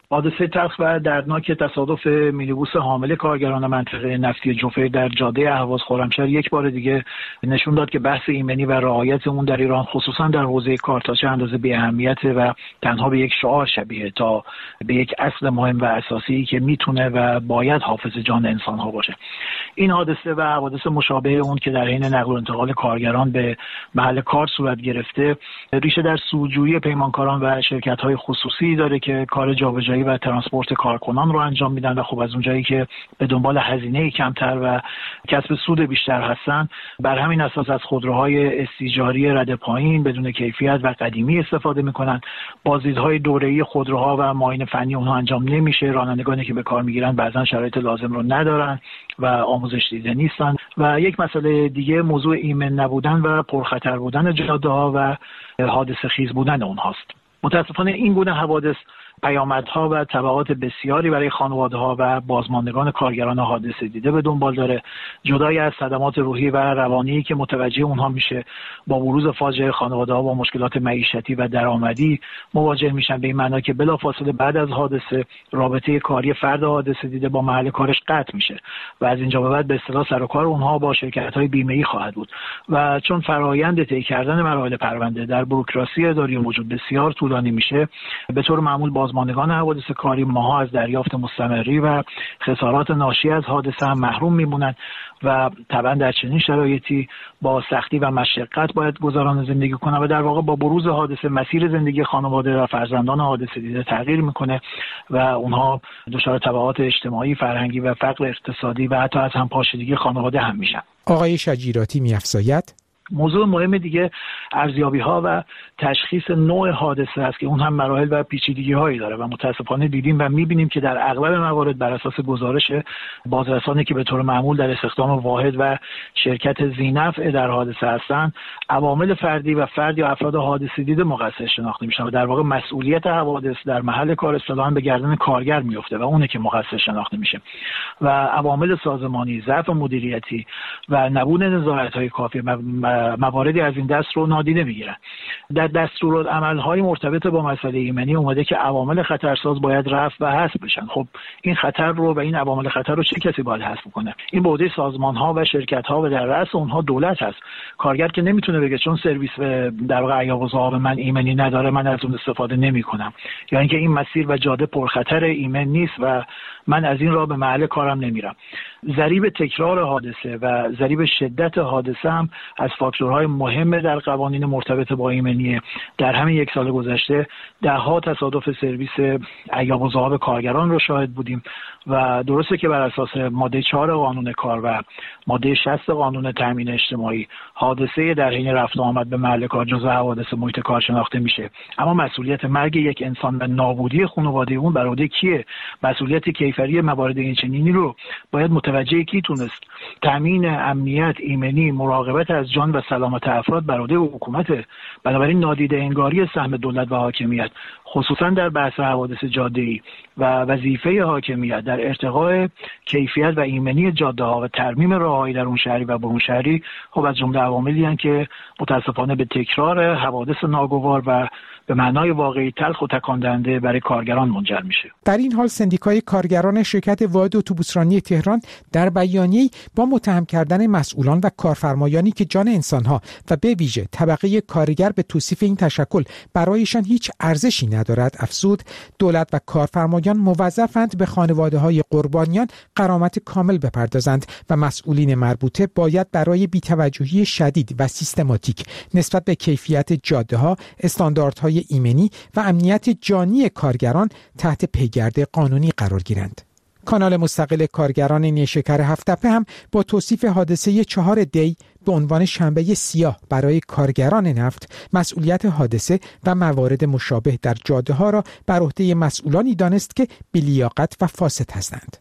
حادثه تلخ و دردناک تصادف مینیبوس حامل کارگران منطقه نفتی جوفر در جاده اهواز خرمشهر یک بار دیگه نشون داد که بحث ایمنی و رعایت اون در ایران خصوصا در حوزه کار تا چه اندازه بی اهمیته و تنها به یک شعار شبیه تا به یک اصل مهم و اساسی که میتونه و باید حافظ جان انسان ها باشه. این حادثه و حوادث مشابه اون که در حین نقل و انتقال کارگران به محل کار صورت گرفته ریشه در سودجویی پیمانکاران و شرکت های خصوصی داره که کار جابجایی و ترانسپورت کارکنان رو انجام میدن و خب از اونجایی که به دنبال هزینه کمتر و کسب سود بیشتر هستن بر همین اساس از خودروهای استیجاری رده پایین بدون کیفیت و قدیمی استفاده میکنن. بازدیدهای دوره‌ای خودروها و معاینه فنی اونها انجام نمیشه. رانندگانی که به کار میگیرن بعضا شرایط لازم رو ندارن و آموزش دیده نیستن. و یک مسئله دیگه موضوع ایمن نبودن و پرخطر بودن جاده‌ها و حادثه خیز بودن اونهاست. متاسفانه این گونه حوادث پیامدها و تبعات بسیاری برای خانواده‌ها و بازماندگان کارگران حادثه دیده به دنبال داره. جدای از صدمات روحی و روانی که متوجه اونها میشه، با بروز فاجعه خانواده‌ها با مشکلات معیشتی و درآمدی مواجه میشن، به این معنا که بلافاصله بعد از حادثه رابطه کاری فرد حادثه دیده با محل کارش قطع میشه و از اینجا به بعد به اصطلاح سر و کار اونها با شرکت‌های بیمه‌ای خواهد بود. و چون فرآیند طی کردن مراحل پرونده در بوروکراسی اداری موجود بسیار طولانی میشه، به طور معمول بازماندگان حوادث کاری ماها از دریافت مستمری و خسارات ناشی از حادثه هم محروم میمونند و طبعا در چنین شرایطی با سختی و مشقت باید گذران زندگی کنند و در واقع با بروز حادثه مسیر زندگی خانواده و فرزندان حادثه دیده تغییر میکنه و اونها دچار تبعات اجتماعی، فرهنگی و فقر اقتصادی و حتی از همپاشیدگی خانواده هم میشن. آقای شجیراتی می‌افزاید موضوع مهم دیگه ارزیابی ها و تشخیص نوع حادثه است که اون هم مراحل و پیچیدگی هایی داره و متاسفانه دیدیم و میبینیم که در اغلب موارد بر اساس گزارش بازرسانی که به طور معمول در استخدام واحد و شرکت ذینفع در حادثه هستند، عوامل فردی و فرد یا افراد حادثه دیده مقصر شناخته میشن و در واقع مسئولیت حوادث در محل کار اصطلاحاً به گردن کارگر میفته و اونه که مقصر شناخته میشه و عوامل سازمانی، ضعف مدیریتی و نبود نظارت‌های کافی مواردی از این دست رو نادیده میگیرن. در دستورالعمل‌های مرتبط با مسئله ایمنی اومده که عوامل خطرساز باید رفع و حذف بشن. خب این خطر رو و این عوامل خطر رو چه کسی باید حذف کنه؟ این به عهده سازمان‌ها و شرکت‌ها و در رأس اونها دولت هست. کارگر که نمیتونه بگه چون سرویس در واقع عیاب و ضوابط من ایمنی نداره من از اون استفاده نمی‌کنم، یا اینکه این مسیر و جاده پرخطر ایمن نیست و من از این راه به محل کارم نمیرم. ضریب تکرار حادثه و ضریب شدت حادثه هم از فاکتورهای مهم در قوانین مرتبط با ایمنی. در همین یک سال گذشته ده ها تصادف سرویس عیاب و ضوابط کارگران رو شاهد بودیم و درسته که بر اساس ماده چهار قانون کار و ماده شصت قانون تامین اجتماعی حادثه در حین رفت و آمد به محل کار جزو حوادث محیط کار شناخته میشه، اما مسئولیت مرگ یک انسان و نابودی خانواده اون بر عهده کیه؟ مسئولیت کیفری موارد این چنینی رو باید متوجه کی تونست؟ تامین امنیت، ایمنی، مراقبت از جان و سلامت افراد بر عهده حکومته. بنابراین نادیده انگاری سهم دولت و حاکمیت خصوصا در بحث حوادث جاده‌ای و وظیفه حاکمیت در ارتقاء کیفیت و ایمنی جاده‌ها و ترمیم راه‌های درون شهری و برون شهری خب از جمله عواملی هستند که متاسفانه به تکرار حوادث ناگوار و به معنای واقعی تلخ و تکان دهنده برای کارگران منجر میشه. در این حال سندیکای کارگران شرکت واحد اتوبوسرانی تهران در بیانیه‌ای با متهم کردن مسئولان و کارفرمایانی که جان انسان‌ها و به ویژه طبقه کارگر به توصیف این تشکل برایشان هیچ ارزشی ندارد افزود دولت و کارفرمایان موظفند به خانواده‌های قربانیان غرامت کامل بپردازند و مسئولین مربوطه باید برای بی‌توجهی شدید و سیستماتیک نسبت به کیفیت جاده‌ها، استانداردهای ایمنی و امنیت جانی کارگران تحت پیگرد قانونی قرار گیرند. کانال مستقل کارگران نیشکر هفت‌تپه هم با توصیف حادثه چهار دی به عنوان شنبه سیاه برای کارگران نفت مسئولیت حادثه و موارد مشابه در جاده‌ها را بر عهده مسئولانی دانست که بی‌لیاقت و فاسد هستند.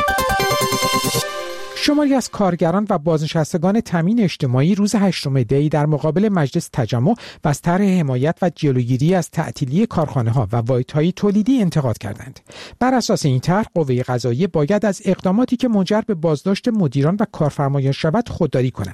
شماری از کارگران و بازنشستگان تامین اجتماعی روز هشتم دی در مقابل مجلس تجمع و از طرح حمایت و جلوگیری از تعطیلی کارخانه‌ها و واحدهای تولیدی انتقاد کردند. بر اساس این طرح قوه قضاییه باید از اقداماتی که منجر به بازداشت مدیران و کارفرمایان شود خودداری کند.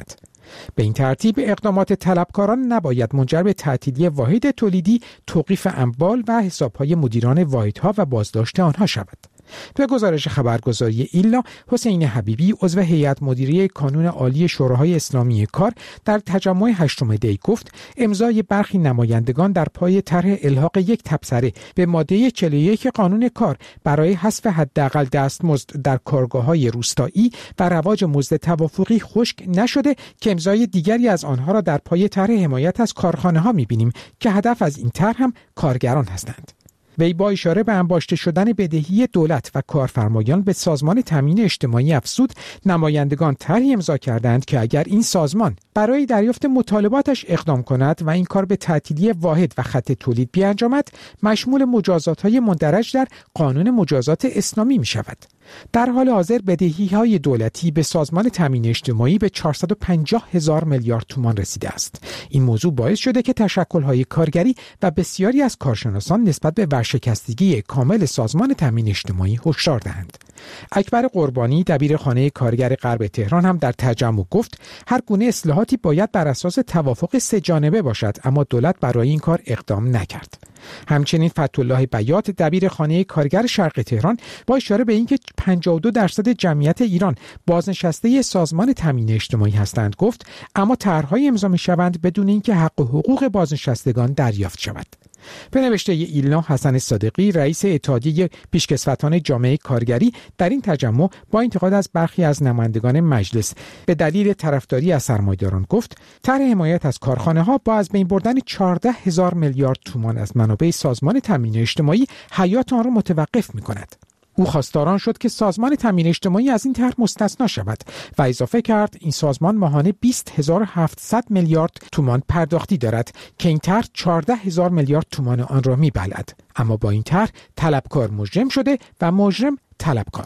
به این ترتیب اقدامات طلبکاران نباید منجر به تعطیلی واحد تولیدی، توقیف اموال و حسابهای مدیران واحدها و بازداشت آنها شود. به گزارش خبرگزاری ایلنا، حسین حبیبی عضو هیئت مدیره کانون عالی شوراهای اسلامی کار در تجمع هشتم دی گفت امضای برخی نمایندگان در پای طرح الحاق یک تبصره به ماده چهل و یک قانون کار برای حذف حداقل دستمزد در کارگاه‌های روستایی و رواج مزد توافقی خشک نشده که امضای دیگری از آنها را در پای طرح حمایت از کارخانه‌ها می‌بینیم که هدف از این طرح هم کارگران هستند. وی با اشاره به انباشته شدن بدهی دولت و کارفرمایان به سازمان تامین اجتماعی افزود نمایندگان طرحی امضا کردند که اگر این سازمان برای دریافت مطالباتش اقدام کند و این کار به تعطیلی واحد و خط تولید بیانجامد، مشمول مجازات‌های مندرج در قانون مجازات اسلامی می‌شود. در حال حاضر بدهی‌های دولتی به سازمان تامین اجتماعی به چهارصد و پنجاه هزار میلیارد تومان رسیده است. این موضوع باعث شده که تشکل‌های کارگری و بسیاری از کارشناسان نسبت به ورشکستگی کامل سازمان تامین اجتماعی هشدار دهند. اکبر قربانی دبیر خانه کارگر غرب تهران هم در تجمع گفت هر گونه اصلاحاتی باید بر اساس توافق سه جانبه باشد، اما دولت برای این کار اقدام نکرد. همچنین فتح‌الله بیات دبیر خانه کارگر شرق تهران با اشاره به اینکه پنجاه و دو درصد جمعیت ایران بازنشسته سازمان تامین اجتماعی هستند گفت اما طرح‌های امضا می‌شوند بدون اینکه حق و حقوق بازنشستگان دریافت شود. به نوشته ایلنا، حسن صادقی رئیس اتحادیه پیشکسوتان جامعه کارگری در این تجمع با انتقاد از برخی از نمایندگان مجلس به دلیل طرفداری از سرمایه‌داران گفت طرح حمایت از کارخانه‌ها با از بین بردن چهارده هزار میلیارد تومان از منابع سازمان تامین اجتماعی حیات آن را متوقف می‌کند. او خواستاران شد که سازمان تامین اجتماعی از این طرح مستثنا شود و اضافه کرد این سازمان ماهانه بیست هزار و هفتصد میلیارد تومان پرداختی دارد که این طرح چهارده هزار میلیارد تومان آن را می‌بلعد. اما با این طرح طلبکار مجرم شده و مجرم طلبکار.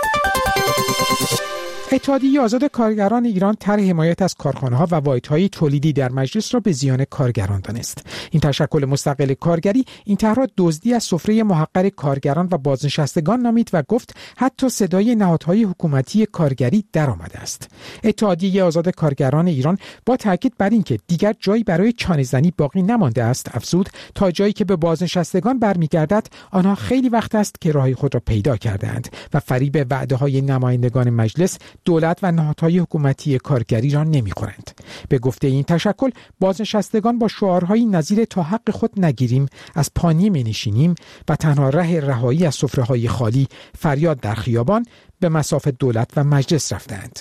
اتحادیه آزاد کارگران ایران طرح حمایت از کارخانه‌ها و واحدهای تولیدی در مجلس را به زیان کارگران دانست. این تشکل مستقل کارگری این طرح را دزدی از سفره محقر کارگران و بازنشستگان نامید و گفت حتی صدای نهادهای حکومتی کارگری درآمده است. اتحادیه آزاد کارگران ایران با تاکید بر اینکه دیگر جایی برای چانه‌زنی باقی نمانده است افزود تا جایی که به بازنشستگان برمیگردد آنها خیلی وقت است که راه خود را پیدا کردند و فریب وعده‌های نمایندگان مجلس دولت و نهادهای حکومتی کارگری را نمی‌خورند. به گفته این تشکل بازنشستگان با شعارهایی نظیر تا حق خود نگیریم، از پانی می‌نشینیم و تنها ره رهایی از سفره‌های خالی فریاد در خیابان به مصاف دولت و مجلس رفتند.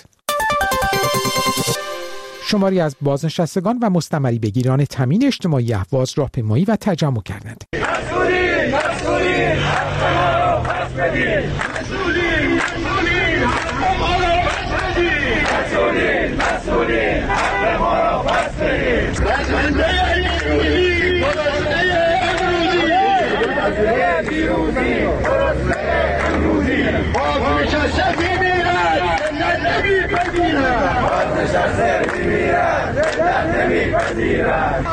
شماری از بازنشستگان و مستمری بگیران تامین اجتماعی اهواز راهپیمایی و تجمع کردند. مسئولین، مسئولین، حق ما را پس بدید. مسئولین، مسئولین، حق ما را پس بدید. مسئولین، مسئولین، حق ما را پس بدید. بازنده امروزی، بازنده امروزی، بازنده پیروزی، بازنده امروزی. بازنشسته می‌میرد، ملت نمی‌پذیرد. بازنشسته می‌میرد، ملت نمی‌پذیرد.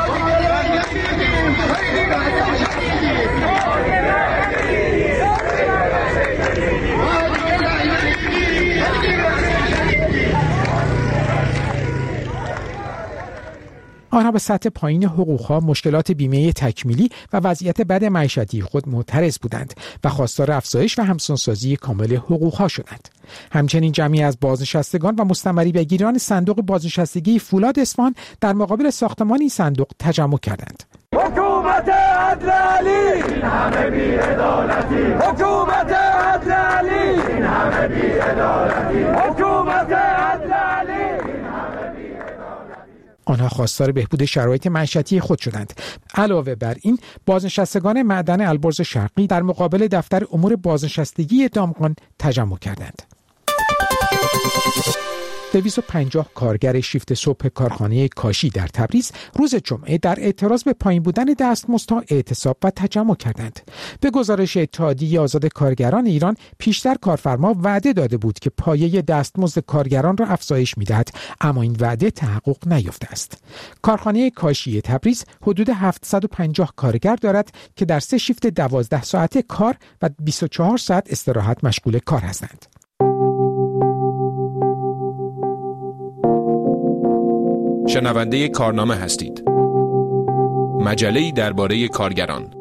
آنها به سطح پایین حقوقها، مشکلات بیمه تکمیلی و وضعیت بد معیشتی خود معترض بودند و خواستار افزایش و همسانسازی کامل حقوقها شدند. همچنین جمعی از بازنشستگان و مستمری بگیران صندوق بازنشستگی فولاد اصفهان در مقابل ساختمان این صندوق تجمع کردند. حکومت عدل علی، این همه بی‌عدالتی. حکومت عدل علی، این همه بی‌عدالتی. حکومت عدل علی. آنها خواستار بهبود شرایط معیشتی خود شدند. علاوه بر این، بازنشستگان معدن البرز شرقی در مقابل دفتر امور بازنشستگی دامغان تجمع کردند. دویست و پنجاه کارگر شیفت صبح کارخانه کاشی در تبریز روز جمعه در اعتراض به پایین بودن دستمزدها اعتصاب و تجمع کردند. به گزارش اتحادیه آزاد کارگران ایران، پیشتر کارفرما وعده داده بود که پایه دستمزد کارگران را افزایش می‌دهد، اما این وعده تحقق نیافته است. کارخانه کاشی تبریز حدود هفتصد و پنجاه کارگر دارد که در سه شیفت دوازده ساعته کار و بیست و چهار ساعت استراحت مشغول کار هستند. شنونده کارنامه هستید. مجله‌ای درباره کارگران.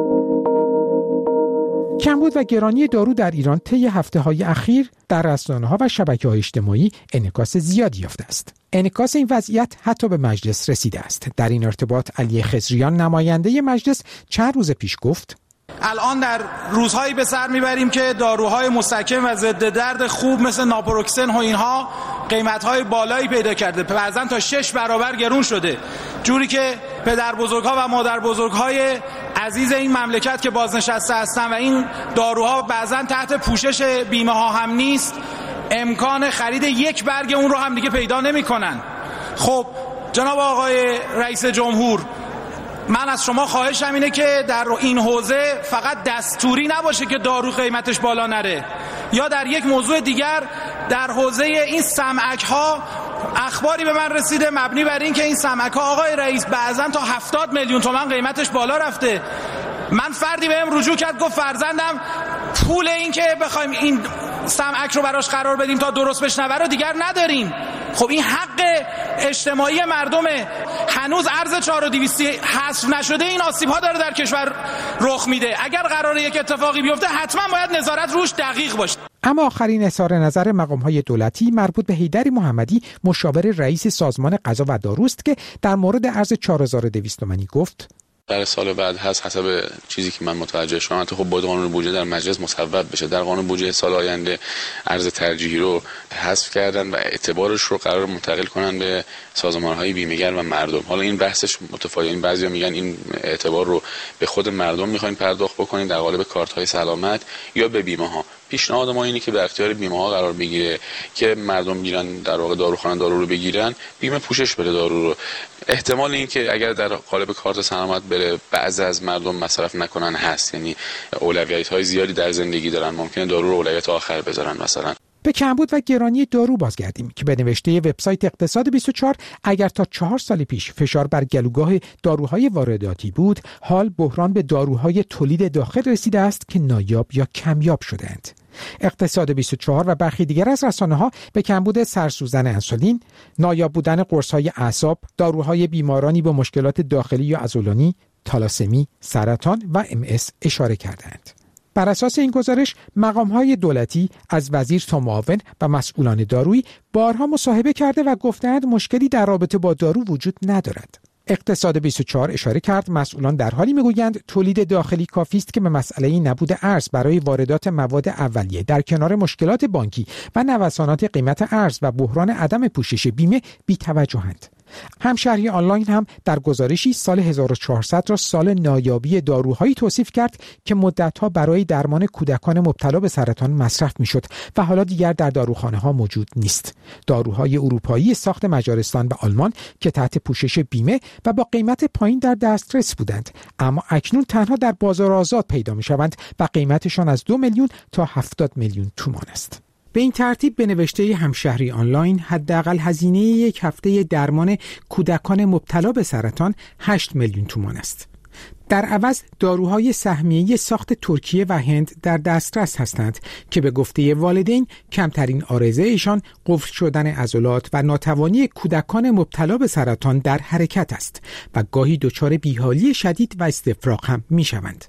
کمبود و گرانی دارو در ایران طی هفته‌های اخیر در رسانه‌ها و شبکه‌های اجتماعی انعکاس زیادی یافته است. انعکاس این وضعیت حتی به مجلس رسیده است. در این ارتباط علی خضریان نماینده مجلس چند روز پیش گفت: الان در روزهایی به سر میبریم که داروهای مسکن و ضد درد خوب مثل ناپروکسن و اینها قیمت‌های بالایی پیدا کرده، بعضن تا شش برابر گرون شده، جوری که پدر بزرگ‌ها و مادر بزرگ‌های عزیز این مملکت که بازنشسته هستن و این داروها بعضن تحت پوشش بیمه ها هم نیست، امکان خرید یک برگ اون رو هم دیگه پیدا نمی‌کنن. خب جناب آقای رئیس جمهور، من از شما خواهشم اینه که در این حوزه فقط دستوری نباشه که دارو قیمتش بالا نره، یا در یک موضوع دیگر در حوزه این سمعک ها اخباری به من رسیده مبنی بر این که این سمعک ها آقای رئیس بعضن تا هفتاد میلیون تومان قیمتش بالا رفته. من فردی بهم رجوع کرد گفت فرزندم پول این که بخوایم این سمعک رو براش قرار بدیم تا درست بشنوه رو دیگر نداریم. خب این حق اجتماعی مردمه. هنوز ارز چهار و دویست حذف نشده این آسیب ها داره در کشور رخ میده. اگر قراره یک اتفاقی بیفته حتما باید نظارت روش دقیق باشه. اما آخرین اظهار نظر مقام‌های دولتی مربوط به حیدر محمدی، مشاور رئیس سازمان غذا و داروست، که در مورد ارز چهار هزار و دویست تومانی گفت: در سال بعد هست حسب چیزی که من متوجه شدم، خب باید قانون بودجه در مجلس مصوب بشه. در قانون بودجه سال آینده ارز ترجیحی رو حذف کردن و اعتبارش رو قرار منتقل کنن به سازمان‌های بیمه‌گر و مردم. حالا این بحثش متفاوته. این بعضیا میگن این اعتبار رو به خود مردم می‌خواین پرداخت بکنین در قالب کارت‌های سلامت یا به بیمه‌ها. پیشنهاد ما اینه که به اختیار بیمه‌ها قرار بگیره که مردم میرن در واقع داروخانه دارو رو بگیرن، بیمه پوشش بده دارو رو. احتمال این که اگر در قالب کارت سلامت بره بعضی از مردم مصرف نکنن هست، یعنی اولویت‌های زیادی در زندگی دارن، ممکنه دارو رو اولویت آخر بذارن. مثلا به کمبود و گرانی دارو بازگردیم که به نوشته وبسایت اقتصاد بیست و چهار اگر تا چهار سال پیش فشار بر گلوگاه داروهای وارداتی بود، حال بحران به داروهای تولید داخل رسیده است که نایاب یا کمیاب شده‌اند. اقتصاد بیست و چهار و برخی دیگر از رسانه‌ها به کمبود سرسوزن انسولین، نایاب بودن قرص‌های اعصاب، داروهای بیمارانی با مشکلات داخلی یا عضلانی، تالاسمی، سرطان و ام اس اشاره کردند. بر اساس این گزارش مقام‌های دولتی از وزیر تا معاون و مسئولان دارویی بارها مصاحبه کرده و گفتند مشکلی در رابطه با دارو وجود ندارد. اقتصاد بیست و چهار اشاره کرد مسئولان در حالی میگویند تولید داخلی کافی است که به مسئله نبود ارز برای واردات مواد اولیه در کنار مشکلات بانکی و نوسانات قیمت ارز و بحران عدم پوشش بیمه بی‌توجهند. همشهری آنلاین هم در گزارشی سال هزار و چهارصد را سال نایابی داروهایی توصیف کرد که مدت‌ها برای درمان کودکان مبتلا به سرطان مصرف می‌شد و حالا دیگر در داروخانه‌ها موجود نیست. داروهای اروپایی ساخت مجارستان و آلمان که تحت پوشش بیمه و با قیمت پایین در دسترس بودند، اما اکنون تنها در بازار آزاد پیدا می‌شوند و قیمتشان از دو میلیون تا هفتاد میلیون تومان است. به این ترتیب به نوشته همشهری آنلاین حداقل هزینه یک هفته درمان کودکان مبتلا به سرطان هشت میلیون تومان است. در عوض داروهای سهمیه‌ای ساخت ترکیه و هند در دسترس هستند که به گفته والدین کمترین عارضه ایشان قفل شدن عضلات و ناتوانی کودکان مبتلا به سرطان در حرکت است و گاهی دچار بیحالی شدید و استفراغ هم می‌شوند.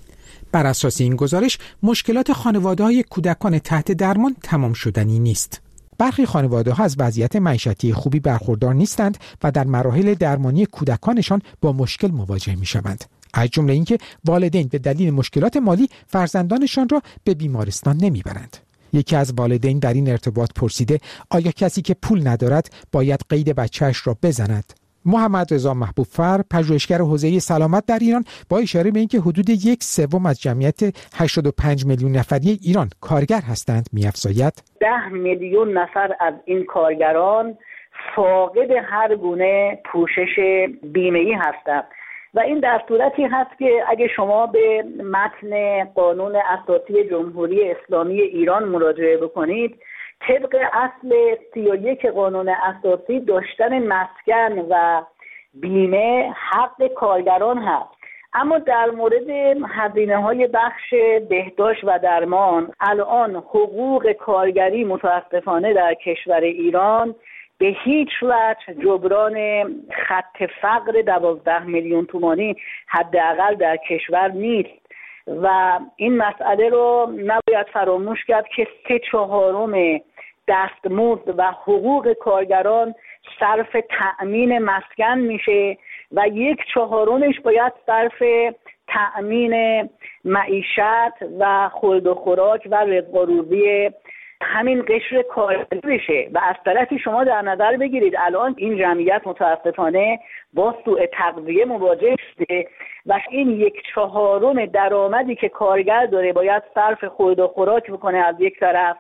بر اساس این گزارش مشکلات خانواده‌های کودکان تحت درمان تمام شدنی نیست. برخی خانواده‌ها از وضعیت معیشتی خوبی برخوردار نیستند و در مراحل درمانی کودکانشان با مشکل مواجه می‌شوند. از جمله اینکه والدین به دلیل مشکلات مالی فرزندانشان را به بیمارستان نمیبرند. یکی از والدین در این ارتباط پرسیده آیا کسی که پول ندارد باید قید بچه‌اش را بزند؟ محمد رضا محبوب‌فر، پژوهشگر حوزه سلامت در ایران، با اشاره به اینکه حدود یک سوم از جمعیت هشتاد و پنج میلیون نفری ایران کارگر هستند می‌افزاید ده میلیون نفر از این کارگران فاقد هر گونه پوشش بیمه‌ای هستند و این در صورتی هست که اگه شما به متن قانون اساسی جمهوری اسلامی ایران مراجعه بکنید، طبق اصل سی و یک قانون اساسی داشتن مسکن و بیمه حق کارگران هست. اما در مورد هزینه‌های بخش بهداشت و درمان الان حقوق کارگری متاسفانه در کشور ایران به هیچ وجه جبران خط فقر دوازده میلیون تومانی حداقل در کشور نیست و این مسئله رو نباید فراموش کرد که سه چهارم دستمزد و حقوق کارگران صرف تأمین مسکن میشه و یک چهارمش باید صرف تأمین معیشت و خورد و خوراک و رزق و روزی همین قشر کارگری بشه. و از طرفی شما در نظر بگیرید الان این جمعیت متاسفانه با سوء تغذیه مواجه شده و این یک چهارم درآمدی که کارگر داره باید صرف خورد و خوراک بکنه از یک طرف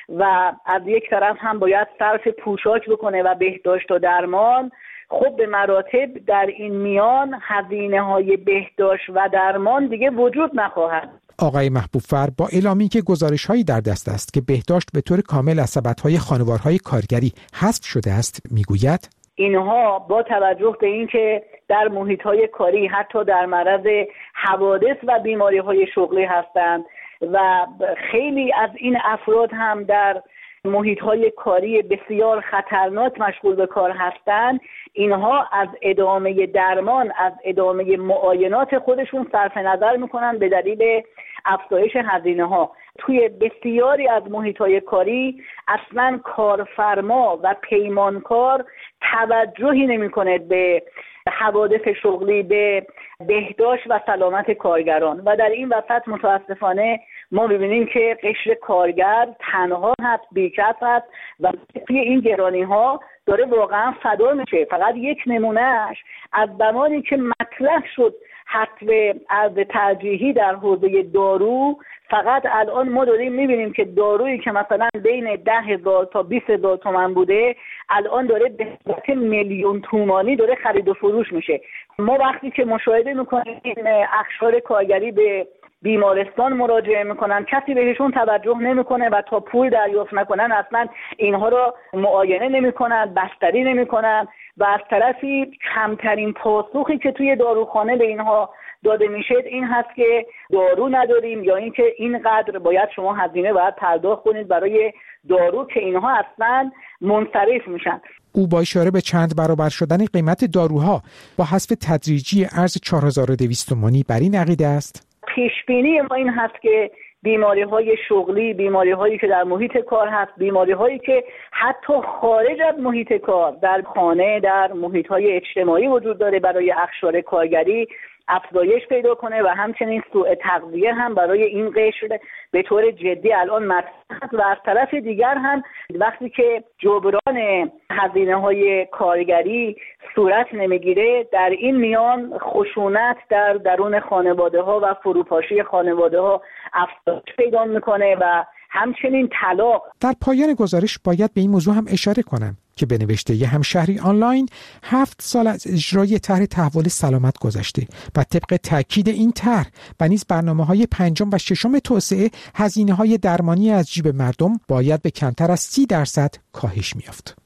و از یک طرف هم باید صرف پوشاک بکنه و بهداشت و درمان. خب به مراتب در این میان هزینه‌های بهداشت و درمان دیگه وجود نخواهد. آقای محبوب‌فر با اعلامی که گزارش‌هایی در دست است که بهداشت به طور کامل از سبدهای خانوارهای کارگری حذف شده است میگوید اینها با توجه به اینکه در محیط‌های کاری حتی در معرض حوادث و بیماری‌های شغلی هستند و خیلی از این افراد هم در محیط‌های کاری بسیار خطرناک مشغول به کار هستند، اینها از ادامه درمان، از ادامه معاینات خودشون صرف نظر میکنن به دلیل افزایش هزینه‌ها. توی بسیاری از محیط‌های کاری اصلاً کارفرما و پیمانکار توجهی نمی‌کنه به حوادث شغلی، به بهداشت و سلامت کارگران و در این وسط متاسفانه ما می‌بینیم که قشر کارگر تنها هست، بیکس هست و توی این گرانی‌ها داره واقعا فدا میشه. فقط یک نمونهش از زمانی که مطرح شد حذف ارز ترجیحی در حوزه دارو، فقط الان ما داریم میبینیم که دارویی که مثلا بین ده هزار تا بیست هزار تومان بوده الان داره به صورت میلیون تومانی داره خرید و فروش میشه. ما وقتی که مشاهده میکنیم این اقشار کارگری به بیمارستان مراجعه میکنن، کسی بهشون توجه نمیکنه و تا پول دریافت نکنن اصلا اینها رو معاینه نمیکنن، بستری نمیکنن و از طرفی کمترین پاسخی که توی داروخانه به اینها داده میشه این هست که دارو نداریم یا اینکه اینقدر باید شما هزینه باید پرداخت کنید برای دارو که اینها اصلا منصرف میشن. او با اشاره به چند برابر شدن قیمت داروها با حذف تدریجی ارز چهار هزار و دویست تومانی بر این عقیده است. پیشبینی ما این هست که بیماری‌های شغلی، بیماری‌هایی که در محیط کار هست، بیماری‌هایی که حتی خارج از محیط کار در خانه، در محیط‌های اجتماعی وجود داره برای اقشار کارگری افزایش پیدا کنه و همچنین سوء تغذیه هم برای این قشر به طور جدی الان مطرح است و از طرف دیگر هم وقتی که جبران هزینه‌های کارگری صورت نمیگیره در این میان خشونت در درون خانواده‌ها و فروپاشی خانواده‌ها افزایش پیدا میکنه و همچنین طلاق. در پایان گزارش باید به این موضوع هم اشاره کنم که به نوشته ی همشهری آنلاین هفت سال از اجرای طرح تحول سلامت گذشته و طبق تاکید این طرح و نیز برنامه‌های پنجم و ششم توسعه هزینه‌های درمانی از جیب مردم باید به کمتر از سی درصد کاهش می‌یافت.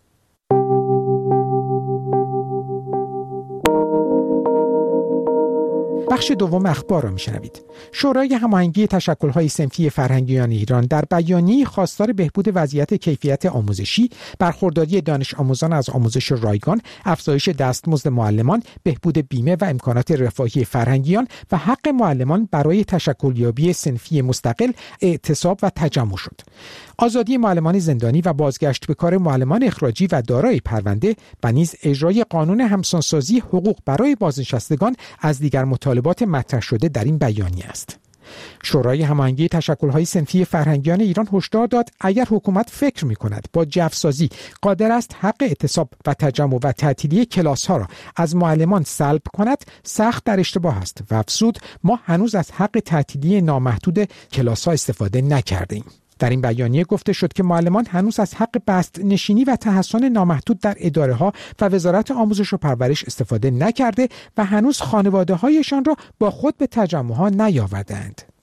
بخش دوم اخبار را میشنوید. شورای هماهنگی تشکل‌های صنفی فرهنگیان ایران در بیانیه‌ای خواستار بهبود وضعیت کیفیت آموزشی، برخورداری دانش آموزان از آموزش رایگان، افزایش دستمزد معلمان، بهبود بیمه و امکانات رفاهی فرهنگیان و حق معلمان برای تشکلیابی صنفی مستقل اعتصاب و تجمع شد. آزادی معلمان زندانی و بازگشت به کار معلمان اخراجی و دارای پرونده و نیز اجرای قانون همسانسازی حقوق برای بازنشستگان از دیگر مطالبات مطرح شده در این بیانیه است. شورای هماهنگی تشکل‌های صنفی فرهنگیان ایران هشدار داد اگر حکومت فکر می‌کند با جفسازی قادر است حق اعتصاب و تجمع و تعطیلی کلاس‌ها را از معلمان سلب کند، سخت در اشتباه است و افزود ما هنوز از حق تعطیلی نامحدود کلاس‌ها استفاده نکرده‌ایم. در این بیانیه گفته شد که معلمان هنوز از حق بست نشینی و تحصن نامحدود در اداره‌ها و وزارت آموزش و پرورش استفاده نکرده و هنوز خانواده‌هایشان را با خود به تجمع‌ها نیاورده‌اند.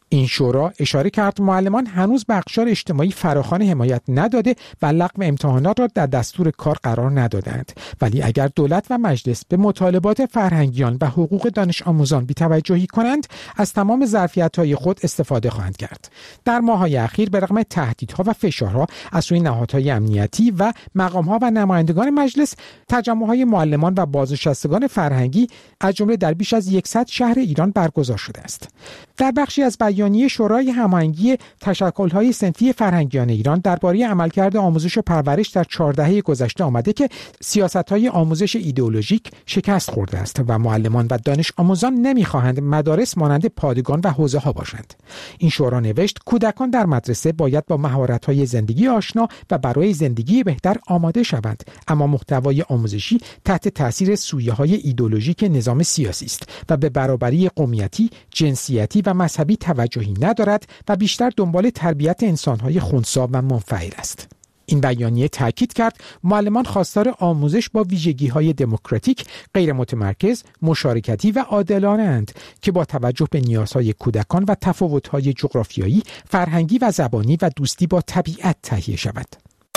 این شورا اشاره کرد معلمان هنوز به اقشار اجتماعی فراخوان حمایت نداده و لغو امتحانات را در دستور کار قرار ندادند، ولی اگر دولت و مجلس به مطالبات فرهنگیان و حقوق دانش آموزان بی‌توجهی کنند، از تمام ظرفیت‌های خود استفاده خواهند کرد. در ماه‌های اخیر به رغم تهدیدها و فشارها از سوی نهادهای امنیتی و مقام‌ها و نمایندگان مجلس، تجمع‌های معلمان و بازنشستگان فرهنگی از جمله در بیش از صد شهر ایران برگزار شده است. در بخشی از بیانیه شورای هماهنگی تشکل‌های صنفی فرهنگیان ایران درباره عملکرد آموزش و پرورش در چهار دهه گذشته آمده که سیاست‌های آموزش ایدئولوژیک شکست خورده است و معلمان و دانش آموزان نمی‌خواهند مدارس مانند پادگان و حوزه‌ها باشند. این شورا نوشت کودکان در مدرسه باید با مهارت‌های زندگی آشنا و برای زندگی بهتر آماده شوند، اما محتوای آموزشی تحت تأثیر سویه‌های ایدئولوژیک نظام سیاسی است و به برابری قومیتی، جنسیتی و مذهبی توجهی ندارد و بیشتر دنبال تربیت انسان‌های خنثی و منفعل است. این بیانیه تاکید کرد معلمان خواستار آموزش با ویژگی‌های دموکراتیک، غیر متمرکز، مشارکتی و عادلانه اند که با توجه به نیازهای کودکان و تفاوت‌های جغرافیایی، فرهنگی و زبانی و دوستی با طبیعت تهیه شود.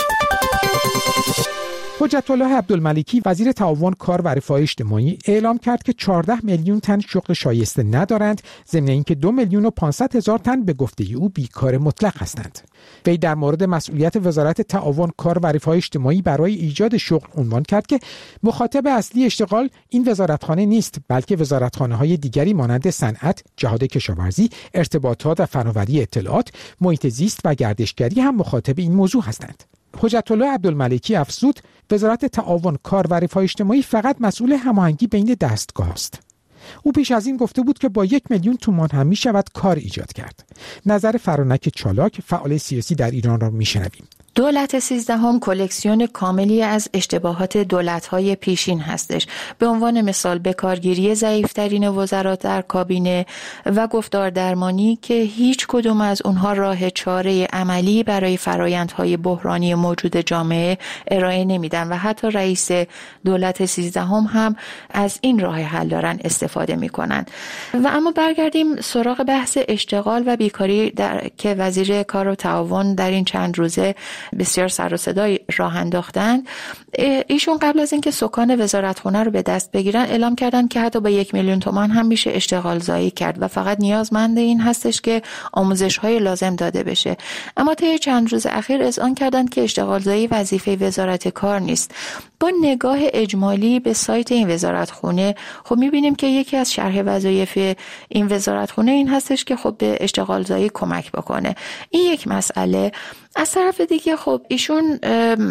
حجت الله عبدالملکی وزیر تعاون، کار و رفاه اجتماعی اعلام کرد که چهارده میلیون تن شغل شایسته ندارند، ضمن اینکه دو میلیون و پانصد هزار تن به گفته او بیکار مطلق هستند. وی در مورد مسئولیت وزارت تعاون، کار و رفاه اجتماعی برای ایجاد شغل عنوان کرد که مخاطب اصلی اشتغال این وزارتخانه نیست، بلکه وزارتخانه‌های دیگری مانند صنعت، جهاد کشاورزی، ارتباطات و فناوری اطلاعات، محیط زیست و گردشگری هم مخاطب این موضوع هستند. حجت الله عبدالملکی افزود وزارت تعاون، کار و رفاه اجتماعی فقط مسئول هماهنگی بین دستگاه است. او پیش از این گفته بود که با یک میلیون تومان هم می شود کار ایجاد کرد. نظر فرانک چالاک، فعال سیاسی در ایران را می شنویم. دولت سیزدهم کلکسیون کاملی از اشتباهات دولت‌های پیشین هستش. به عنوان مثال بکارگیری ضعیف‌ترین وزرات در کابینه و گفتار درمانی که هیچ کدوم از اونها راه چاره عملی برای فرایندهای بحرانی موجود جامعه ارائه نمیدن و حتی رئیس دولت سیزدهم هم از این راه حل دارن استفاده میکنن. و اما برگردیم سراغ بحث اشتغال و بیکاری در که وزیر کار و تعاون در این چند روزه بسیار سر و صدای راه انداختن. ایشون قبل از اینکه سکان وزارتخونه رو به دست بگیرن اعلام کردن که حتی با یک میلیون تومان هم میشه اشتغال زایی کرد و فقط نیازمند این هستش که آموزش‌های لازم داده بشه. اما طی چند روز اخیر اذعان کردن که اشتغال زایی وظیفه وزارت کار نیست. با نگاه اجمالی به سایت این وزارتخونه خب میبینیم که یکی از شرح وظایف این وزارتخونه این هستش که خب به اشتغال زایی کمک بکنه. این یک مسئله. از طرف دیگه خب ایشون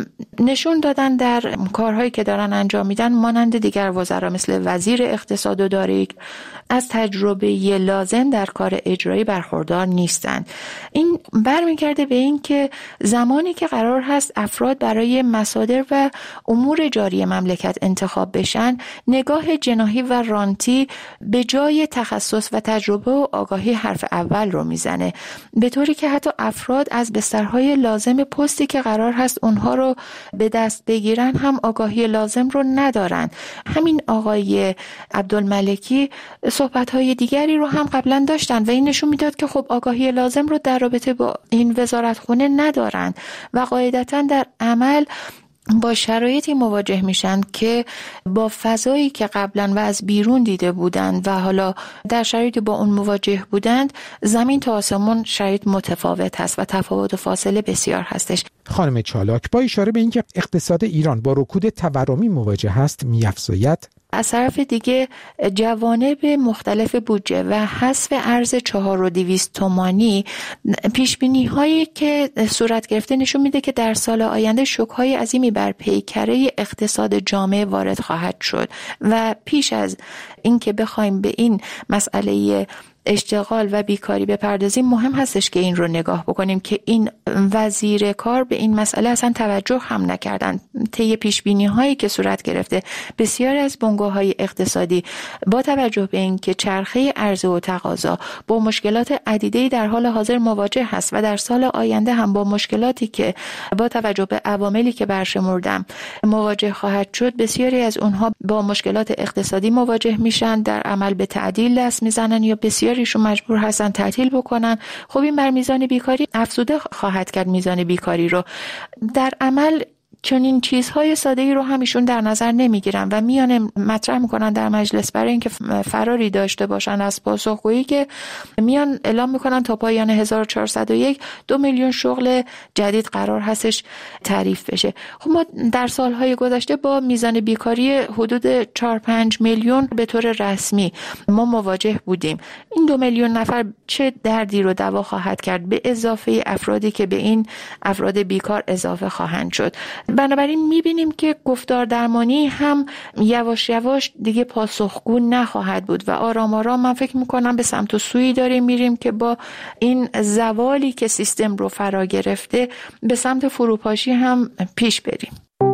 نشون دادن در کارهایی که دارن انجام میدن مانند دیگر وزرا مثل وزیر اقتصاد و دارایی از تجربه لازم در کار اجرایی برخوردار نیستند. این برمیگرده به این که زمانی که قرار هست افراد برای مصادر و امور جاری مملکت انتخاب بشن، نگاه جناحی و رانتی به جای تخصص و تجربه و آگاهی حرف اول رو میزنه، به طوری که حتی افراد از بسترهای لازم پستی که قرار هست اونها رو به دست بگیرن هم آگاهی لازم رو ندارن. همین آقای عبدالملکی صحبت‌های دیگری رو هم قبلا داشتن و این نشون میداد که خب آگاهی لازم رو در رابطه با این وزارتخونه ندارن و قاعدتاً در عمل با شرایطی مواجه میشن که با فضایی که قبلا و از بیرون دیده بودند و حالا در شرایطی با اون مواجه بودند، زمین تا آسمون شرایط متفاوت هست و تفاوت و فاصله بسیار هستش. خانم چالاک با اشاره به اینکه اقتصاد ایران با رکود تورمی مواجه هست می‌افزاید از طرف دیگه جوانب مختلف بودجه و حذف ارز چهار و دویست تومانی پیشبینی هایی که صورت گرفته نشون میده که در سال آینده شوک های عظیمی بر پیکره اقتصاد جامعه وارد خواهد شد و پیش از اینکه بخوایم به این مسئله اشتغال و بیکاری بپردازیم مهم هستش که این رو نگاه بکنیم که این وزیر کار به این مسئله اصلا توجه هم نکردن. طی پیشبینی هایی که صورت گرفته بسیاری از بنگاه‌های اقتصادی با توجه به اینکه چرخه عرضه و تقاضا با مشکلات عدیده‌ای در حال حاضر مواجه هست و در سال آینده هم با مشکلاتی که با توجه به عواملی که برشمردم مواجه خواهد شد، بسیاری از اونها با مشکلات اقتصادی مواجه میشن، در عمل به تعدیل دست میزنن یا بسیاری کاریشون مجبور هستن تعطیل بکنن. خب این بر میزان بیکاری افزوده خواهد کرد میزان بیکاری رو. در عمل چنین چیزهای ساده‌ای رو همیشون در نظر نمیگیرن و میان مطرح میکنن در مجلس برای اینکه فراری داشته باشن از پاسخگویی، که میان اعلام میکنن تا پایان هزار و چهارصد و یک دو میلیون شغل جدید قرار هستش تعریف بشه. خب ما در سالهای گذشته با میزان بیکاری حدود چهار پنج میلیون به طور رسمی ما مواجه بودیم. این دو میلیون نفر چه دردی رو دوا خواهد کرد به اضافه افرادی که به این افراد بیکار اضافه خواهند شد. بنابراین میبینیم که گفتار درمانی هم یواش یواش دیگه پاسخگو نخواهد بود و آرام آرام من فکر میکنم به سمت و سوی داریم میریم که با این زوالی که سیستم رو فرا گرفته به سمت فروپاشی هم پیش بریم.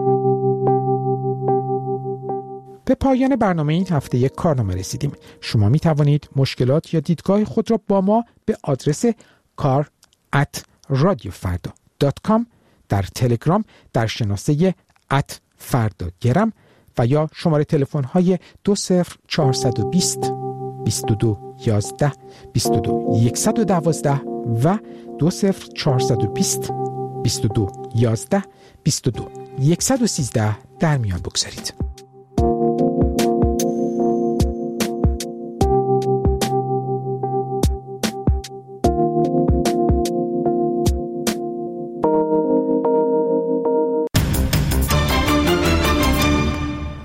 به پایان برنامه این هفته یک کارنامه رسیدیم. شما می توانید مشکلات یا دیدگاه خود را با ما به آدرس کار ات رادیو فردا دات کام در تلگرام در شناسه ات فردا گرم و یا شماره تلفن های دو صفر چهارصد و بیست بیست و دو یازده بیست و دو صد و دوازده و دو صفر چهارصد و بیست بیست و دو یازده بیست و دو صد و سیزده در میان بگذارید.